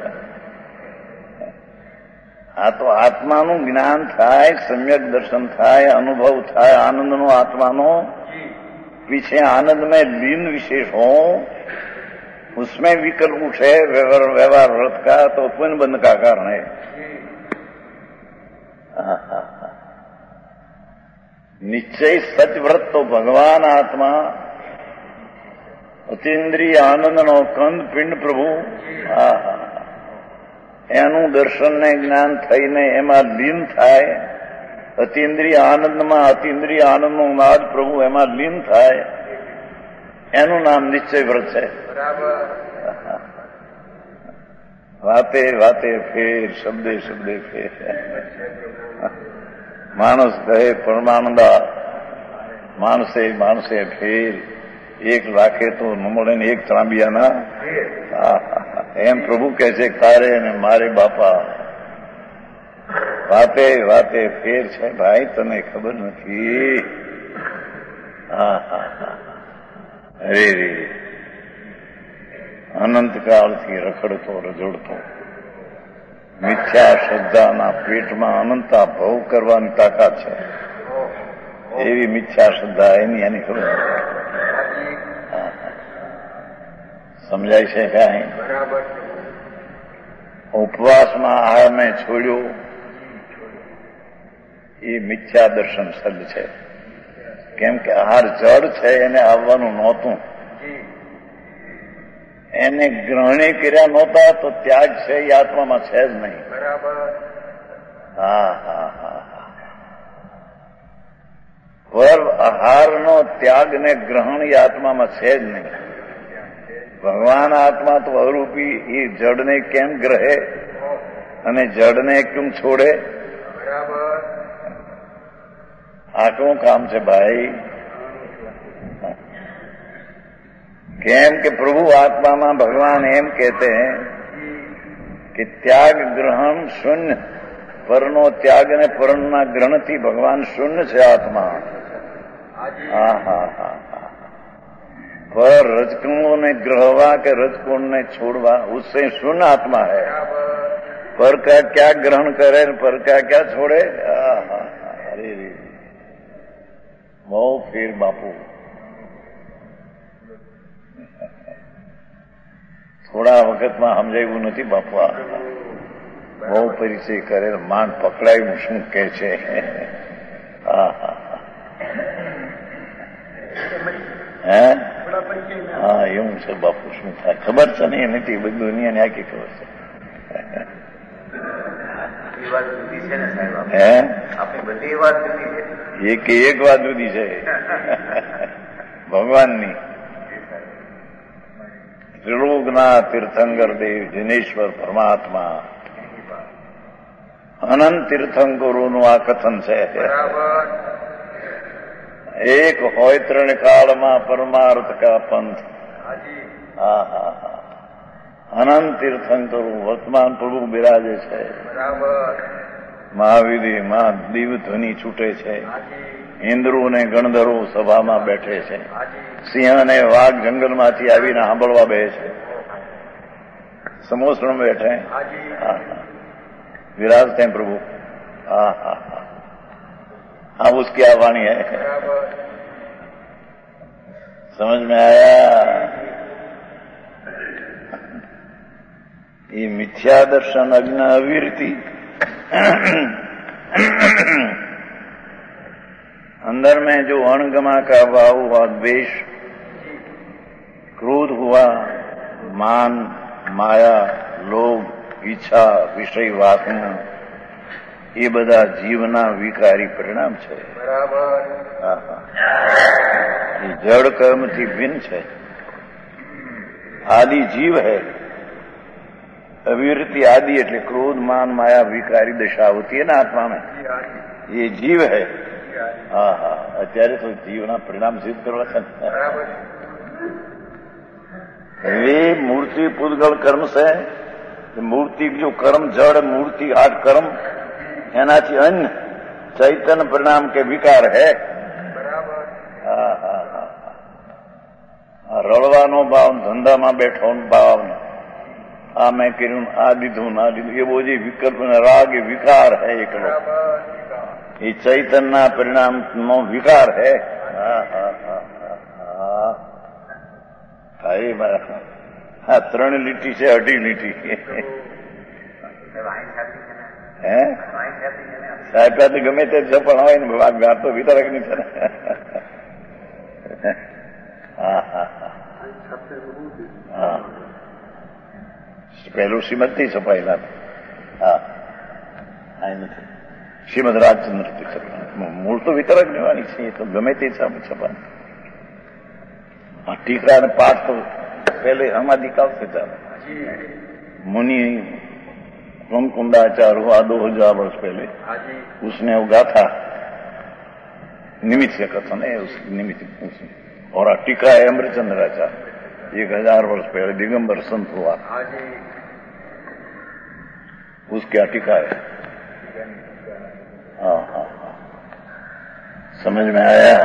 આ તો આત્માનું જ્ઞાન થાય, સમ્યક દર્શન થાય, અનુભવ થાય આનંદનો, આत्माનો पीछे आनंद में लीन विशेष हो, उसमें विकल्प उठे व्यवहार व्यवहार व्रत का, तो पुण्य बंध का कारण है. निश्चय सच व्रत तो भगवान आत्मा, અતિન્દ્રિય આનંદનો કંદ પિંડ પ્રભુ, એનું દર્શન ને જ્ઞાન થઈને એમાં લીન થાય. અતિન્દ્રિય આનંદમાં અતિન્દ્રિય આનંદનો નાદ પ્રભુ એમાં લીન થાય, એનું નામ નિશ્ચય વ્રત છે. વાતે વાતે ફેર, શબ્દે શબ્દે ફેર. માણસ કહે પરમાનંદા, માણસે માણસે ફેર, એક લાખે તો ન મળે ને એક ત્રાંબિયાના. એમ પ્રભુ કહે છે તારે ને મારે બાપા. વાતે વાતે ફેર છે ભાઈ, તને ખબર નથી. હા હા હા અરે રે અનંતકાળથી રખડતો રજોડતો મિથ્યા શ્રદ્ધાના પેટમાં અનંતા ભવ કરવાની તાકાત છે. એવી મિથ્યા શ્રદ્ધા એની એની ખબર સમજાય છે કાંઈ? ઉપવાસમાં આહાર મેં છોડ્યો એ મિથ્યા દર્શન સદ છે. કેમ કે આહાર જડ છે, એને આવવાનું નહોતું, એને ગ્રહણી કર્યા નહોતા, તો ત્યાગ છે એ આત્મામાં છે જ નહીં. હા હા હા પર આહારનો ત્યાગ ને ગ્રહણ એ આત્મામાં છે જ નહીં. ભગવાન આત્મા તો અરૂપી એ જડને કેમ ગ્રહે અને જડને કેમ છોડે? આટલું કામ છે ભાઈ. કેમ કે પ્રભુ આત્મામાં भगवान એમ કહેते हैं कि त्याग ग्रहण शून्य, પરનો ત્યાગ અને પરણના ગ્રહણથી ભગવાન શૂન્ય છે આત્મા. હા હા હા पर रजकुंडों ने ग्रहवा के रजकुंड ने छोड़वा, उससे शून्य आत्मा है. पर का क्या ग्रहण करे, पर का क्या छोड़े? अरे रे બહુ ફેર બાપુ. થોડા વખતમાં સમજાયું નથી બાપુ. આ બહુ પરિચય કરે, માંડ પકડાયું શું કે છે. હા હા હે હા એવું છે બાપુ. શું થાય ખબર છે ને? નથી બધી દુનિયાને આખી ખબર છે. હે બધી વાત જુદી છે, એક એક વાત જુદી છે ભગવાનની. ત્રિલોકના તીર્થંકર દેવ જિનેશ્વર પરમાત્મા અનંત તીર્થંકરોનું આ કથન છે. એક હોય ત્રણ કાળમાં પરમાર્થ કા પંથ. હા હા હા અનંત તીર્થંકરો વર્તમાન પ્રભુ બિરાજે છે. મહાવિધિમાં દિવ ધ્વનિ છૂટે છે, ઇન્દ્રો અને ગણધરો સભામાં બેઠે છે, સિંહ અને વાઘ જંગલમાંથી આવીને સાંભળવા બે છે, સમોસણ बैठे विराजते हैं प्रभु। हाँ हाँ हाँ हाँ उसकी आवाणी है। समझ में आया? ये मिथ्या दर्शन अग्न अविरति अंदर में जो अणगमा का भाव हुआ, द्वेष, क्रोध हुआ, मान, माया, लोभ, ઈચ્છા, વિષય વાસના, એ બધા જીવના વિકારી પરિણામ છે। બરાબર। એ જડ કર્મથી ભિન્ન છે। આદિ જીવ है, अविरति आदि એટલે क्रोध मान माया विकारी दशा होती है ना आत्मा में, ये जीव है। हाँ हाँ અત્યારે તો જીવના પરિણામ સિદ્ધ કરવા છે। वे मूर्ति पुद्गल कर्म से, मूर्ति जो कर्म जड़ मूर्ति आठ कर्म एनाથી अन्य चैतन्य परिणाम के विकार है। हाँ हाँ हाँ रड़વાનો भाव, ધંધામાં બેઠો ભાવ, આ મેં કર્યું, આ દીધું ના દીધું, એવો જે વિકલ્પ રાગ એ વિકાર है એકલો, એ ચૈતન્યના પરિણામનો વિકાર है। હા હા હા હા હા એ મારા હા ત્રણ લીટી છે, અઢી લીટી હે સાહેબ ગમે તે જપણ હોય ને વાત તો વિતરક ની છે ને। હા હા હા પહેલું શ્રીમદ થી છપાયેલા। હા આ નથી શ્રીમદ રાજચંદ્ર થી છપાયેલા, મૂળ તો વિતરક લેવાની છે, તો ગમે તે છપાય। ટીકરા અને પાઠ તો पहले हमारी काल से चालू। मुनि कुंडाचार हुआ दो हजार वर्ष पहले, उसने वो गाथा निमित्त से कथन है, उस निमित्त और टीका है अमृतचंद्राचार्य, एक हजार वर्ष पहले दिगंबर संत हुआ, उसकी टीका है। हाँ हाँ हाँ समझ में आया?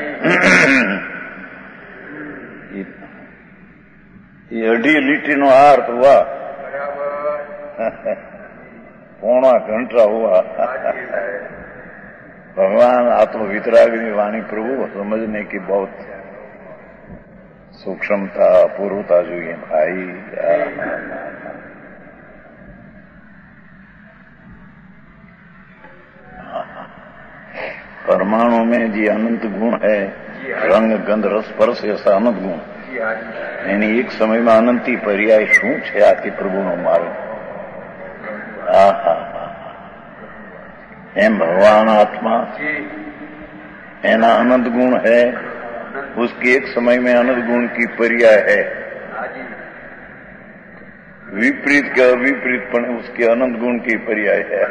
ये अढ़ी લીટી નો अर्थ हुआ, पौना घंटा हुआ। भगवान आत्म वितरागिनी वाणी प्रभु समझने की बहुत सूक्ष्मता अपूर्वता જોઈએ भाई। परमाणु में जी अनंत गुण है, रंग गंध रस स्पर्श ऐसा अनंत गुण, એની એક સમયમાં અનંતી પર્યાય શું છે આથી પ્રભુનો માર્ગ। હા હા હા એમ ભગવાન आत्मा एना अनंत गुण है, उसके एक समय में अनंत गुण की पर्याय है। विपरीत के अविपरीत पण उसके अनंत गुण की पर्याय है।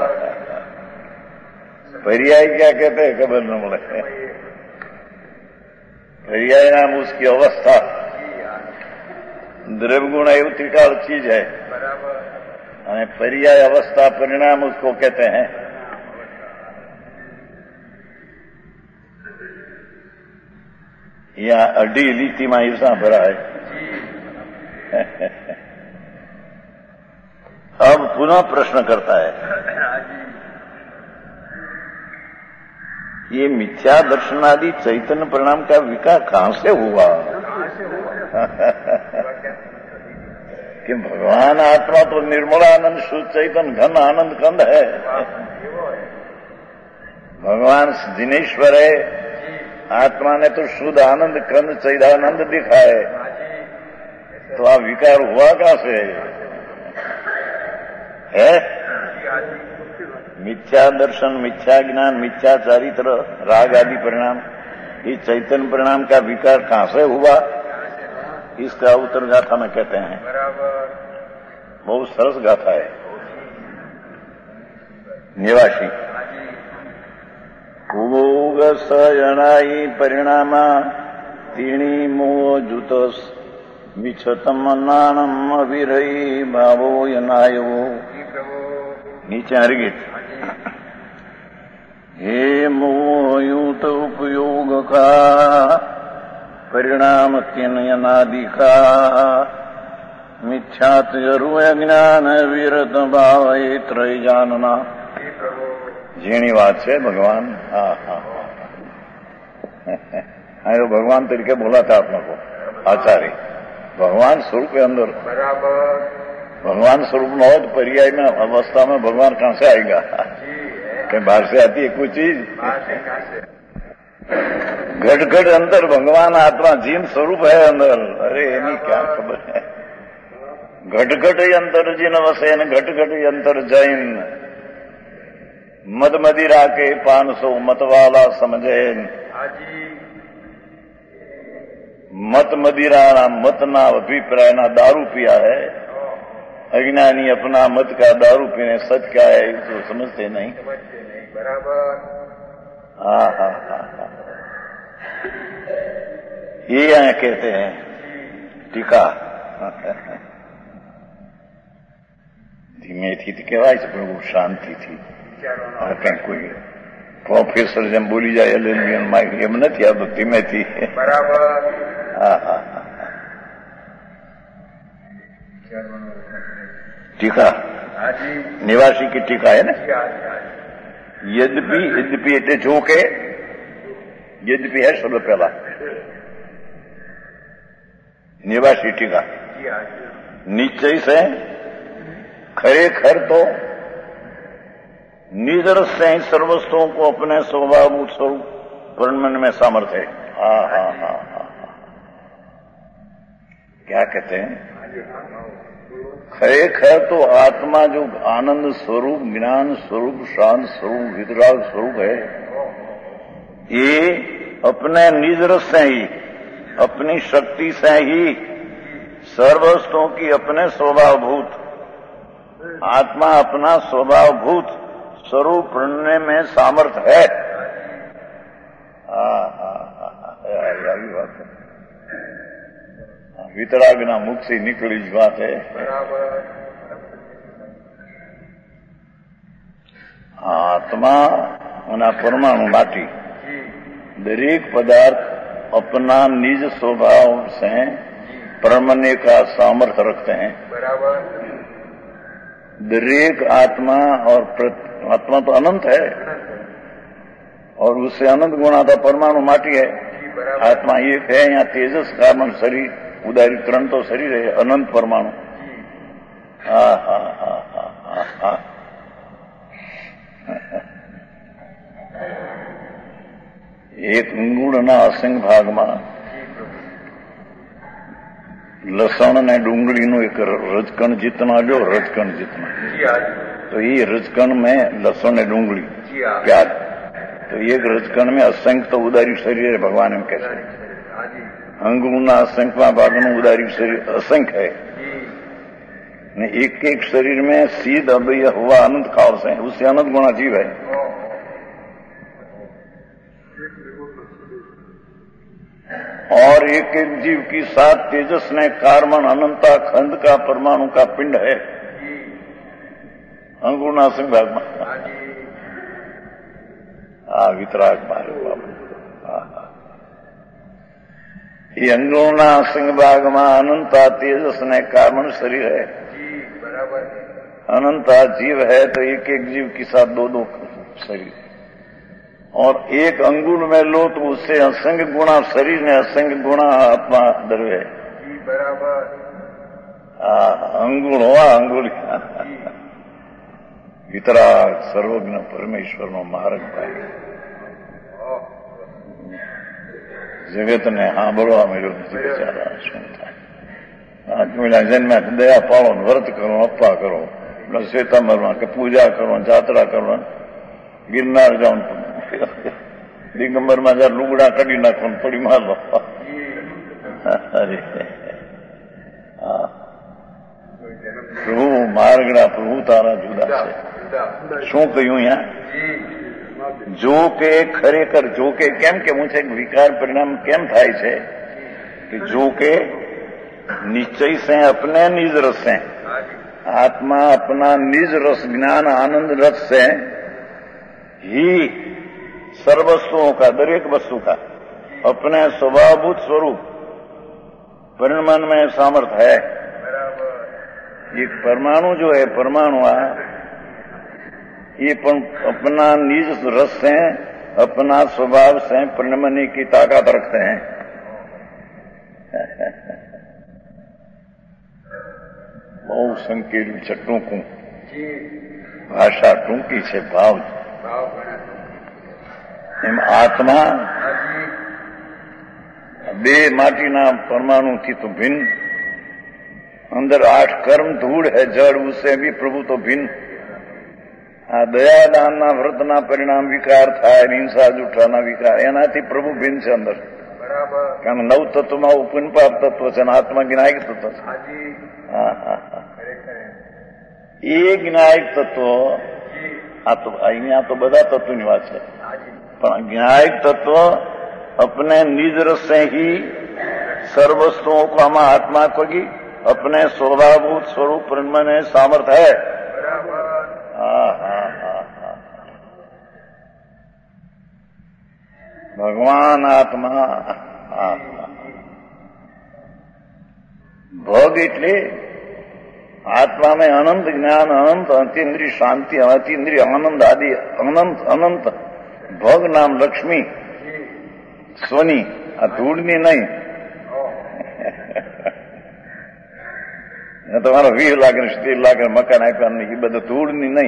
पर्याय क्या कहते हैं खबर न पड़े। पर्याय नाम उसकी अवस्था, द्रव्य गुण एवं त्रिकाल चीज है, અને पर्याय अवस्था परिणाम उसको कहते हैं। यहाँ अड्डी लीटी में ऐसा भरा है। अब पुनः प्रश्न करता है, ये मिथ्या दर्शनादि चैतन्य परिणाम का विकार कहां से हुआ? कि भगवान आत्मा तो निर्मलानंद शुद्ध चैतन्य घन आनंद कंद है, भगवान दिनेश्वर है, आत्मा ने तो शुद्ध आनंद कंद चैदानंद दिखा है, तो आ विकार हुआ कहां से है? मिथ्या दर्शन, मिथ्या ज्ञान, मिथ्या चारित्र, राग आदि परिणाम, ये चैतन्य परिणाम का विकार कहां से हुआ? इसका उत्तर गाथा में कहते हैं। बहुत सरस गाथा है। निवासी भोग सयनाई परिणामा तीणी मोजुतस मिच्छतम नानम अविरयी भावो यनायो नीचे हरिगीत। हे मोहयूत उपयोग का परिणाम किन अनादि का मिथ्यात जरु अज्ञान विरत भाव त्रय जानना। झीणी बात है भगवान। हाँ हाँ हाँ तो भगवान तरीके बोला था आप लोगों को आचार्य। भगवान स्वरूप के अंदर बराबर भगवान स्वरूप न हो तो पर्याय में अवस्था में भगवान कहां से आएगा? कहीं बाहर से आती है कोई चीज? घट घट अंदर भगवान आत्मा जीन स्वरूप है अंदर। अरे इन्हीं क्या खबर है। घट घट अंतर जिन वसेन घट घट अंतर जैन मद मदिरा के पान सौ मतवाला समझेन। मत मदिरा ना मत ना अभिप्राय ना दारू पिया है। अज्ञानी अपना मत का दारू पीने सच क्या है तो समझते नहीं। बराबर। हाँ हाँ हाँ हाँ ये यहाँ कहते हैं टीका धीमे थी तो कहवाय છે પ્રભુ શાંતિ थी। કઈ કોઈ પ્રોફેસર જેમ બોલી જાય એલ માઇક એમ નથી આવતું ધીમેથી। બરાબર। હા હા હા टीका निवासी की टीका है ना। यद्यपि यद्यपि એટલે જો કે यद्यपि है शब्द पहला निवासी टीका निश्चय से खरेखर तो निजर से ही सर्वस्वों को अपने स्वभाव स्वरूप वर्णन में सामर्थ्य है। हाँ हाँ हाँ हाँ क्या कहते हैं? खरेखर तो आत्मा जो आनंद स्वरूप ज्ञान स्वरूप शांत स्वरूप वितराग स्वरूप है ये अपने निज रस से ही अपनी शक्ति से ही सर्वस्तों की अपने स्वभावभूत आत्मा अपना स्वभावभूत स्वरूप पढ़ने में सामर्थ है। हाँ हाँ हाँ बात है। वितरागना मुख से निकली ज बात है। आत्मा और परमाणु माटी दरेक पदार्थ अपना निज स्वभाव से परमने का सामर्थ्य रखते हैं। दरेक आत्मा और आत्मा तो अनंत है और उससे अनंत गुण आता परमाणु माटी है। आत्मा एक है यहाँ तेजस कार्बन शरीर उदारी त्रण तो शरीर है अनंत परमाणु। हा हा हा हा हा एक અંગુળના અસંગ ભાગમાં લસણ ને ડુંગળીનું એક રજકણ જીतना लो रजकण जितना तो ये रजकण में लसण ने डूंगली प्याज तो एक रजकण में असंख्य तो उदारी शरीर है भगवान एम कहते अंगुणना असंख्य भागનું उदारी शरीर असंख्य है ने एक एक शरीर में सीध अभय हुआ अनंत काल से उससे अनंत गुणा जीव है। और एक एक जीव की सात तेजस ने कार्बन अनंता खंड का परमाणु का पिंड है अंगुणा सिंह भाग में। हाँ वितराग मारे बाबा ये अंगुणा सिंह भाग में अनंता तेजस ने कार्बन शरीर है अनंता जीव है तो एक एक जीव के साथ दो दो शरीर और एक अंगुल में लो तो उससे असंख्य गुणा शरीर ने असंख्य गुणा आत्मा द्रव्य है। बराबर। अंगुल हुआ अंगुल वितराग सर्वज्ञ परमेश्वर नो मार्ग पाई जगत ने સાંભળવા મળ્યો નથી બિચારા શું થાય આત્મીના જન્મ દયા પાળો વ્રત કરો અપ્પા કરો શ્વેતાંબરમાં કે પૂજા કરો જાત્રા કરો गिरनार जाऊन दिगंबर में जरा लुगड़ा कड़ी नाखो पड़ी मार लो। अरे प्रभु मार्गड़ा प्रभु तारा जुदा से शू कहू यहाँ जो के खरेखर जो के केम के मुझे विकार परिणाम केम थाय छे कि जो के निश्चय से अपने निज रस से आत्मा अपना निज रस ज्ञान आनंद रस से ही सर्व वस्तुओं का, दरेक वस्तु का अपने स्वभावभूत स्वरूप परिणमन में सामर्थ्य है। ये परमाणु जो है, परमाणु ये अपना निज रस से, अपना स्वभाव से परिणमने की ताकत रखते हैं। બહુ સંકેલું છે, ટૂંકું ભાષા ટૂંકી છે, ભાવ એમ આત્મા બે માટીના પરમાણુથી તો ભિન્ન, અંદર આઠ કર્મ ધૂળ है जड़, उससे भी प्रभु तो भिन्न। આ દયાદાનના વ્રતના પરિણામ વિકાર થાય, હિંસા જૂઠાના વિકાર, એનાથી પ્રભુ ભિન્ન છે અંદર। કારણ નવ તત્વમાં ઉપન પાપ તત્વ છે અને આત્મા જ્ઞાયક તત્વ છે। હા હા હા એ જ્ઞાયક તત્વ આ તો અહીંયા તો બધા તત્વની વાત છે, પણ જ્ञायक तत्व अपने निज रस से ही सर्व वस्तुओं को हमारा आत्मा को की अपने स्वभावभूत स्वरूप परिणमने सामर्थ्य है। हाँ हाँ हाँ हाँ भगवान आत्मा आत्मा भोग એટલે आत्मा में अनंत ज्ञान, अनंत अतीन्द्रिय शांति, अतीन्द्रिय आनंद आदि अनंत अनंत भोग नाम लक्ष्मी स्वनी, आ धूળની નહીં। તમારો વીસ લાખ ને સિત્તેર લાખ મકાન આપ્યા નહીં, એ બધું ધૂળની નહીં।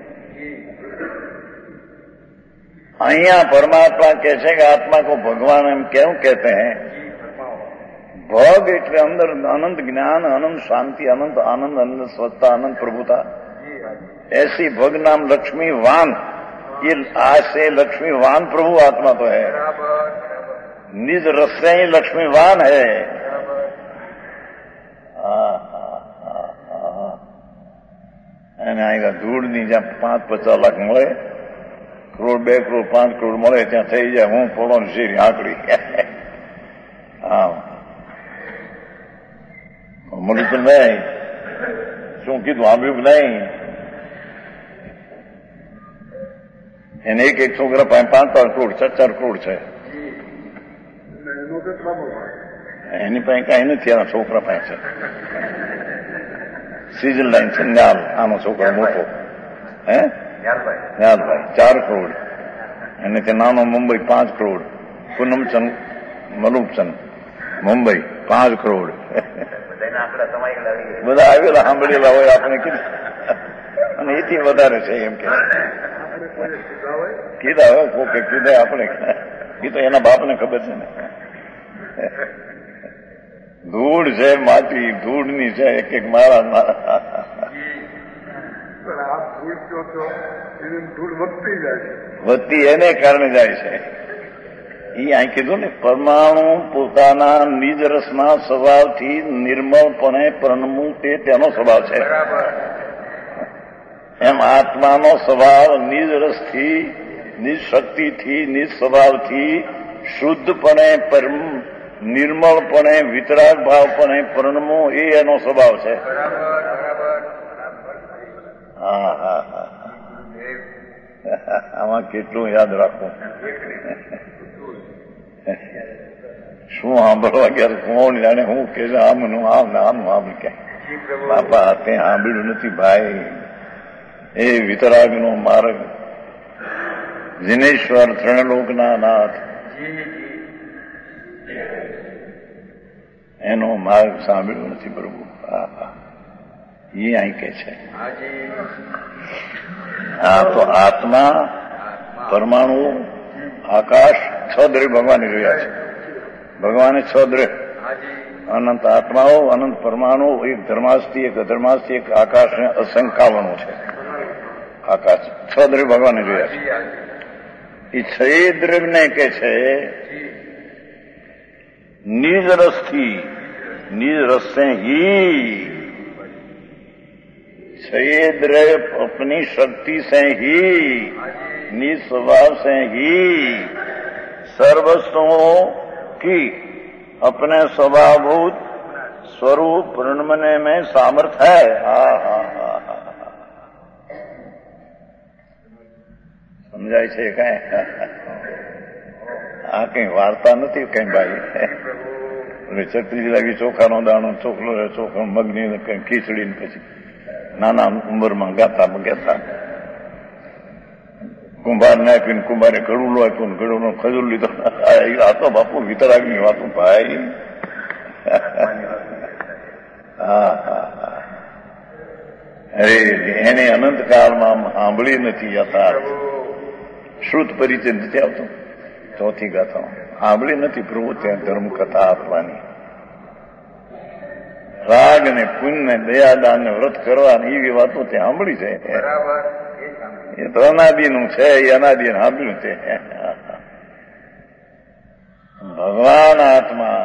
અહીંયા परमात्मा કહે છે કે आत्मा को भगवान हम क्यों कहते हैं? भोग એટલે અંદર अनंत ज्ञान, अनंत शांति, अनंत आनंद, अनंत स्वच्छता, अनंत प्रभुता, ऐसी भोग नाम लक्ष्मी वान, ये आज से लक्ष्मीवान प्रभु आत्मा तो है, निज रस से ही लक्ष्मीवान है। आएगा धूल नहीं, जहाँ पांच पचास लाख મળે, करोड़ બે करोड़ पांच करोड़ મળે, ત્યાં થઈ જાય હું પોળો શેરી આંકડી। હા મળ્યું તો નહીં, શું કીધું સાંભળ્યું નહીં? એને એક એક છોકરા પાંચ પાંચ કરોડ, ચાર ચાર કરોડ છે, એની પાસે કઈ નથી, આના છોકરા પાસે છે। સીઝન લાઈન છે ન્યાલ, આનો છોકરો મોટો હે ન્યાલભાઈ ચાર કરોડ, અને તે નાનો મુંબઈ પાંચ કરોડ, પૂનમચંદ મલુપચંદ મુંબઈ પાંચ કરોડ, બધા આવેલા સાંભળેલા હોય આપણે કીધું, અને એથી વધારે છે એમ કે કીધા હોય કોકે કીધા, આપણે એ તો એના બાપને ખબર છે ને। ધૂળ છે, માટી ધૂળની છે, એક એક મારા મારા વધતી એને કારણે જાય છે। એ અહીં કીધું ને, પરમાણુ પોતાના નિજ રસના સ્વભાવથી નિર્મળપણે પરણમવું તે તેનો સ્વભાવ છે। એમ આત્માનો સ્વભાવ નિજ રસથી, નિજ શક્તિથી, નિજ સ્વભાવથી શુદ્ધપણે, નિર્મળપણે, વિતરાગ ભાવપણે પરણમો એ એનો સ્વભાવ છે। હા હા હા આમાં કેટલું યાદ રાખવું, શું સાંભળવા ગયા કોણ જાણે, હું કે આમનું આમ ને આમનું આમ કે બાપા તે સાંભળ્યું નથી ભાઈ। એ વિતરાગનો માર્ગ, જીનેશ્વર ત્રણલોકના નાથ, એનો માર્ગ સાંભળ્યો નથી પ્રભુ। એ અહીં કે છે આ તો આત્મા, પરમાણુ, આકાશ, છ દ્રવ્ય ભગવાને જોયા છે। ભગવાને છ દ્રવ્ય, અનંત આત્માઓ, અનંત પરમાણુ, એક ધર્માસ્થી, એક અધર્માસ્થી, એક આકાશ ને અસંખ્યાવનું છે આકાશ, છ દ્રવ્ય ભગવાને જોયા છે। એ છ દ્રવ્યને કે છે નિજ રસથી, નિજ रस से ही, द्रव्य अपनी शक्ति से ही, निज स्वभाव से ही सर्वस्वों की अपने स्वभावभूत स्वरूप परिणमने में सामर्थ्य है। हाँ हाँ સમજાય છે કઈ? આ કઈ વાર્તા નથી કઈ ભાઈ. છત્રીસ લાગી ચોખાનો દાણો, ચોખલો ચોખા મગની કઈ ખીચડી, પછી નાના ઉંમરમાં ગાતા ગાતા કુંભાર ને આપીને કુંભારે ગળુલો આપ્યું, ગળુનો ખજૂર લીધો. આ તો બાપુ વિતરાગની વાતો ભાઈ. હા હા હા. અરે એને અનંતકાળમાં સાંભળી નથી યથાર્થ. શ્રુત પરિચય નથી આવતો. ચોથી ગાથા સાંભળી નથી પ્રભુ ત્યાં ધર્મ કથા આપવાની. રાગ ને પુણ્ય ને દયાદાન ને વ્રત કરવાની એવી વાતો ત્યાં સાંભળી છે. એ તો અનાદિનું છે, એ અનાદિ સાંભળ્યું છે. ભગવાન આત્મા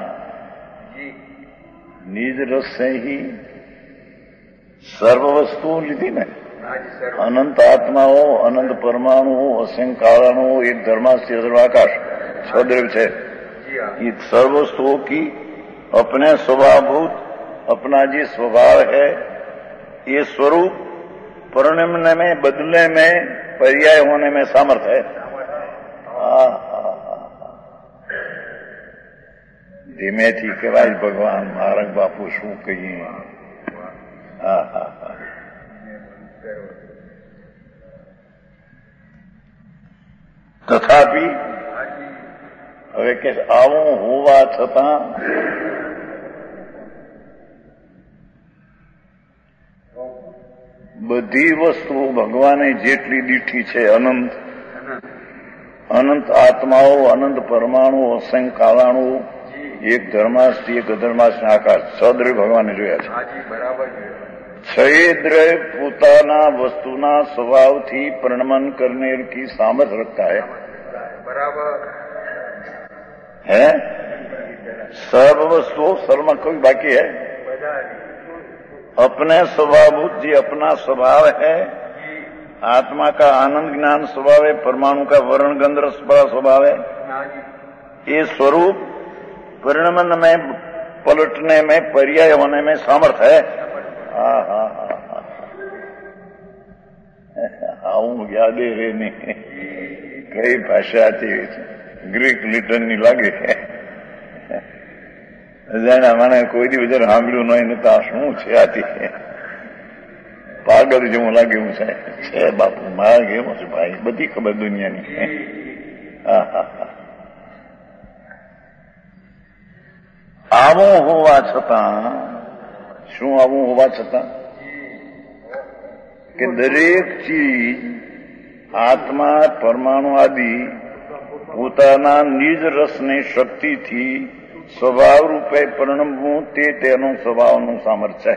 નિજ રસ સે સર્વ વસ્તુઓ લીધી ને. अनंत आत्मा हो, अनंत परमाणु हो, असंख्य कारण हो, एक धर्मास्ति सर्वाकाश सदैव है। ये सर्व वस्तुओं की अपने स्वभावभूत अपना जी स्वभाव है, ये स्वरूप परिणमने में, बदलने में, पर्याय होने में सामर्थ्य है। ધીમેથી કહેવાય ભગવાન મારક બાપુ શું કહીએ. હા હા હા. તથાપી હવે કે આવું હોવા છતાં બધી વસ્તુઓ ભગવાને જેટલી દીઠી છે અનંત અનંત આત્માઓ, અનંત પરમાણુ, અસંખ્ય કારણો, એક ધર્માસ્તિ એક અધર્માસ્તિ આકાશ સદ્રય ભગવાને જોયા છે. છેદ્રય પોતાના વસ્તુના સ્વભાવથી પરિણમન કરને કી સામર્થ્ય રખતા है। बराबर है। सर्व वस्तु सर्व में कोई बाकी है? अपने स्वभावभूत जी अपना स्वभाव है। आत्मा का आनंद ज्ञान स्वभाव है, परमाणु का वर्ण गंध रस स्वभाव है। ये स्वरूप परिणमन में, पलटने में, पर्याय होने में सामर्थ्य है। હા હા હા આવું યાદે રે નહીં. કઈ ભાષા હતી? ગ્રીક લિટનની લાગે. જાણે મને કોઈ દી વગર સાંભળ્યું નહીં ને તો શું છે આથી પાગલ જેવું લાગે એવું છે. છે બાપુ માર્ગ એવો છે ભાઈ, બધી ખબર દુનિયાની. હા હા હા. આવું હોવા છતાં શું આવું હોવા છતાં કે દરેક ચીજ આત્મા પરમાણુ આદિ પોતાના નિજ રસની શક્તિથી સ્વભાવ રૂપે પરિણમવું તે તેનું સ્વભાવનું સામર્થ્ય છે.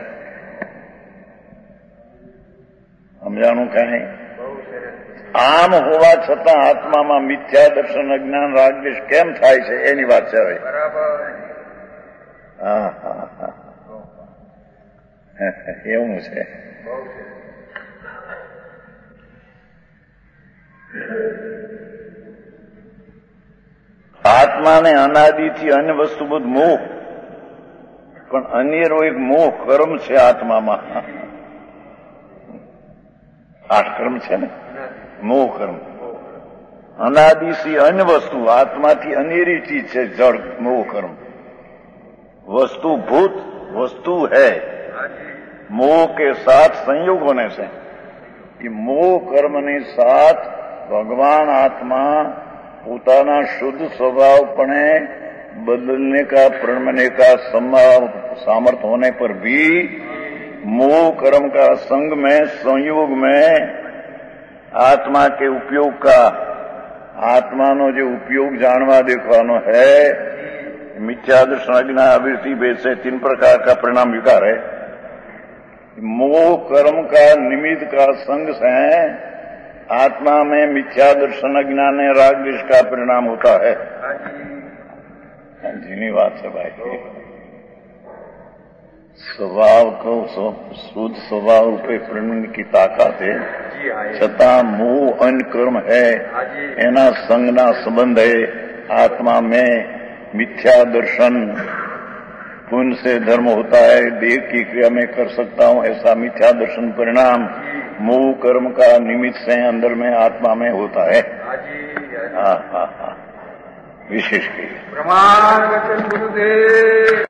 સમજાણું કઈ? આમ હોવા છતાં આત્મામાં મિથ્યા દર્શન અજ્ઞાન રાગદ્વેષ કેમ થાય છે એની વાત છે. હવે હા હા હા એવું છે. આત્માને અનાદિથી અન્ય વસ્તુ બધું મોહ, પણ અન્યરો એક મોહ કર્મ છે આત્મામાં. આઠ કર્મ છે ને, મોહ કર્મ. અનાદિથી અન્ય વસ્તુ, આત્માથી અનેરી ચીજ છે જળ મોહ કર્મ. वस्तु भूत वस्तु है, मोह के साथ संयोग होने से ये मोह कर्म ने साथ भगवान आत्मा पोताना शुद्ध स्वभाव पने बदलने का, प्रणमने का सामर्थ्य होने पर भी मोह कर्म का संग में, संयोग में आत्मा के उपयोग का, आत्मा नो जो उपयोग जानवा देखवानो है, मिथ्या दर्शन अज्ञान अवृत्ति भेद से तीन प्रकार का परिणाम विकार है। मोह कर्म का निमित्त का संग से आत्मा में मिथ्या दर्शन अज्ञान राग द्वेष का परिणाम होता है। जीनी बात है भाई। स्वभाव को शुद्ध स्वभाव रूपे परिणमन की ताकत है, छता मोह अन्य कर्म है, एना संगना संबंध है। आत्मा में मिथ्या दर्शन, पुण्य से धर्म होता है, देह की क्रिया में कर सकता हूं ऐसा मिथ्या दर्शन परिणाम मोह कर्म का निमित्त से अंदर में आत्मा में होता है। हाजी हाँ हाँ हाँ विशेष के प्रमाण वचन गुरुदेव।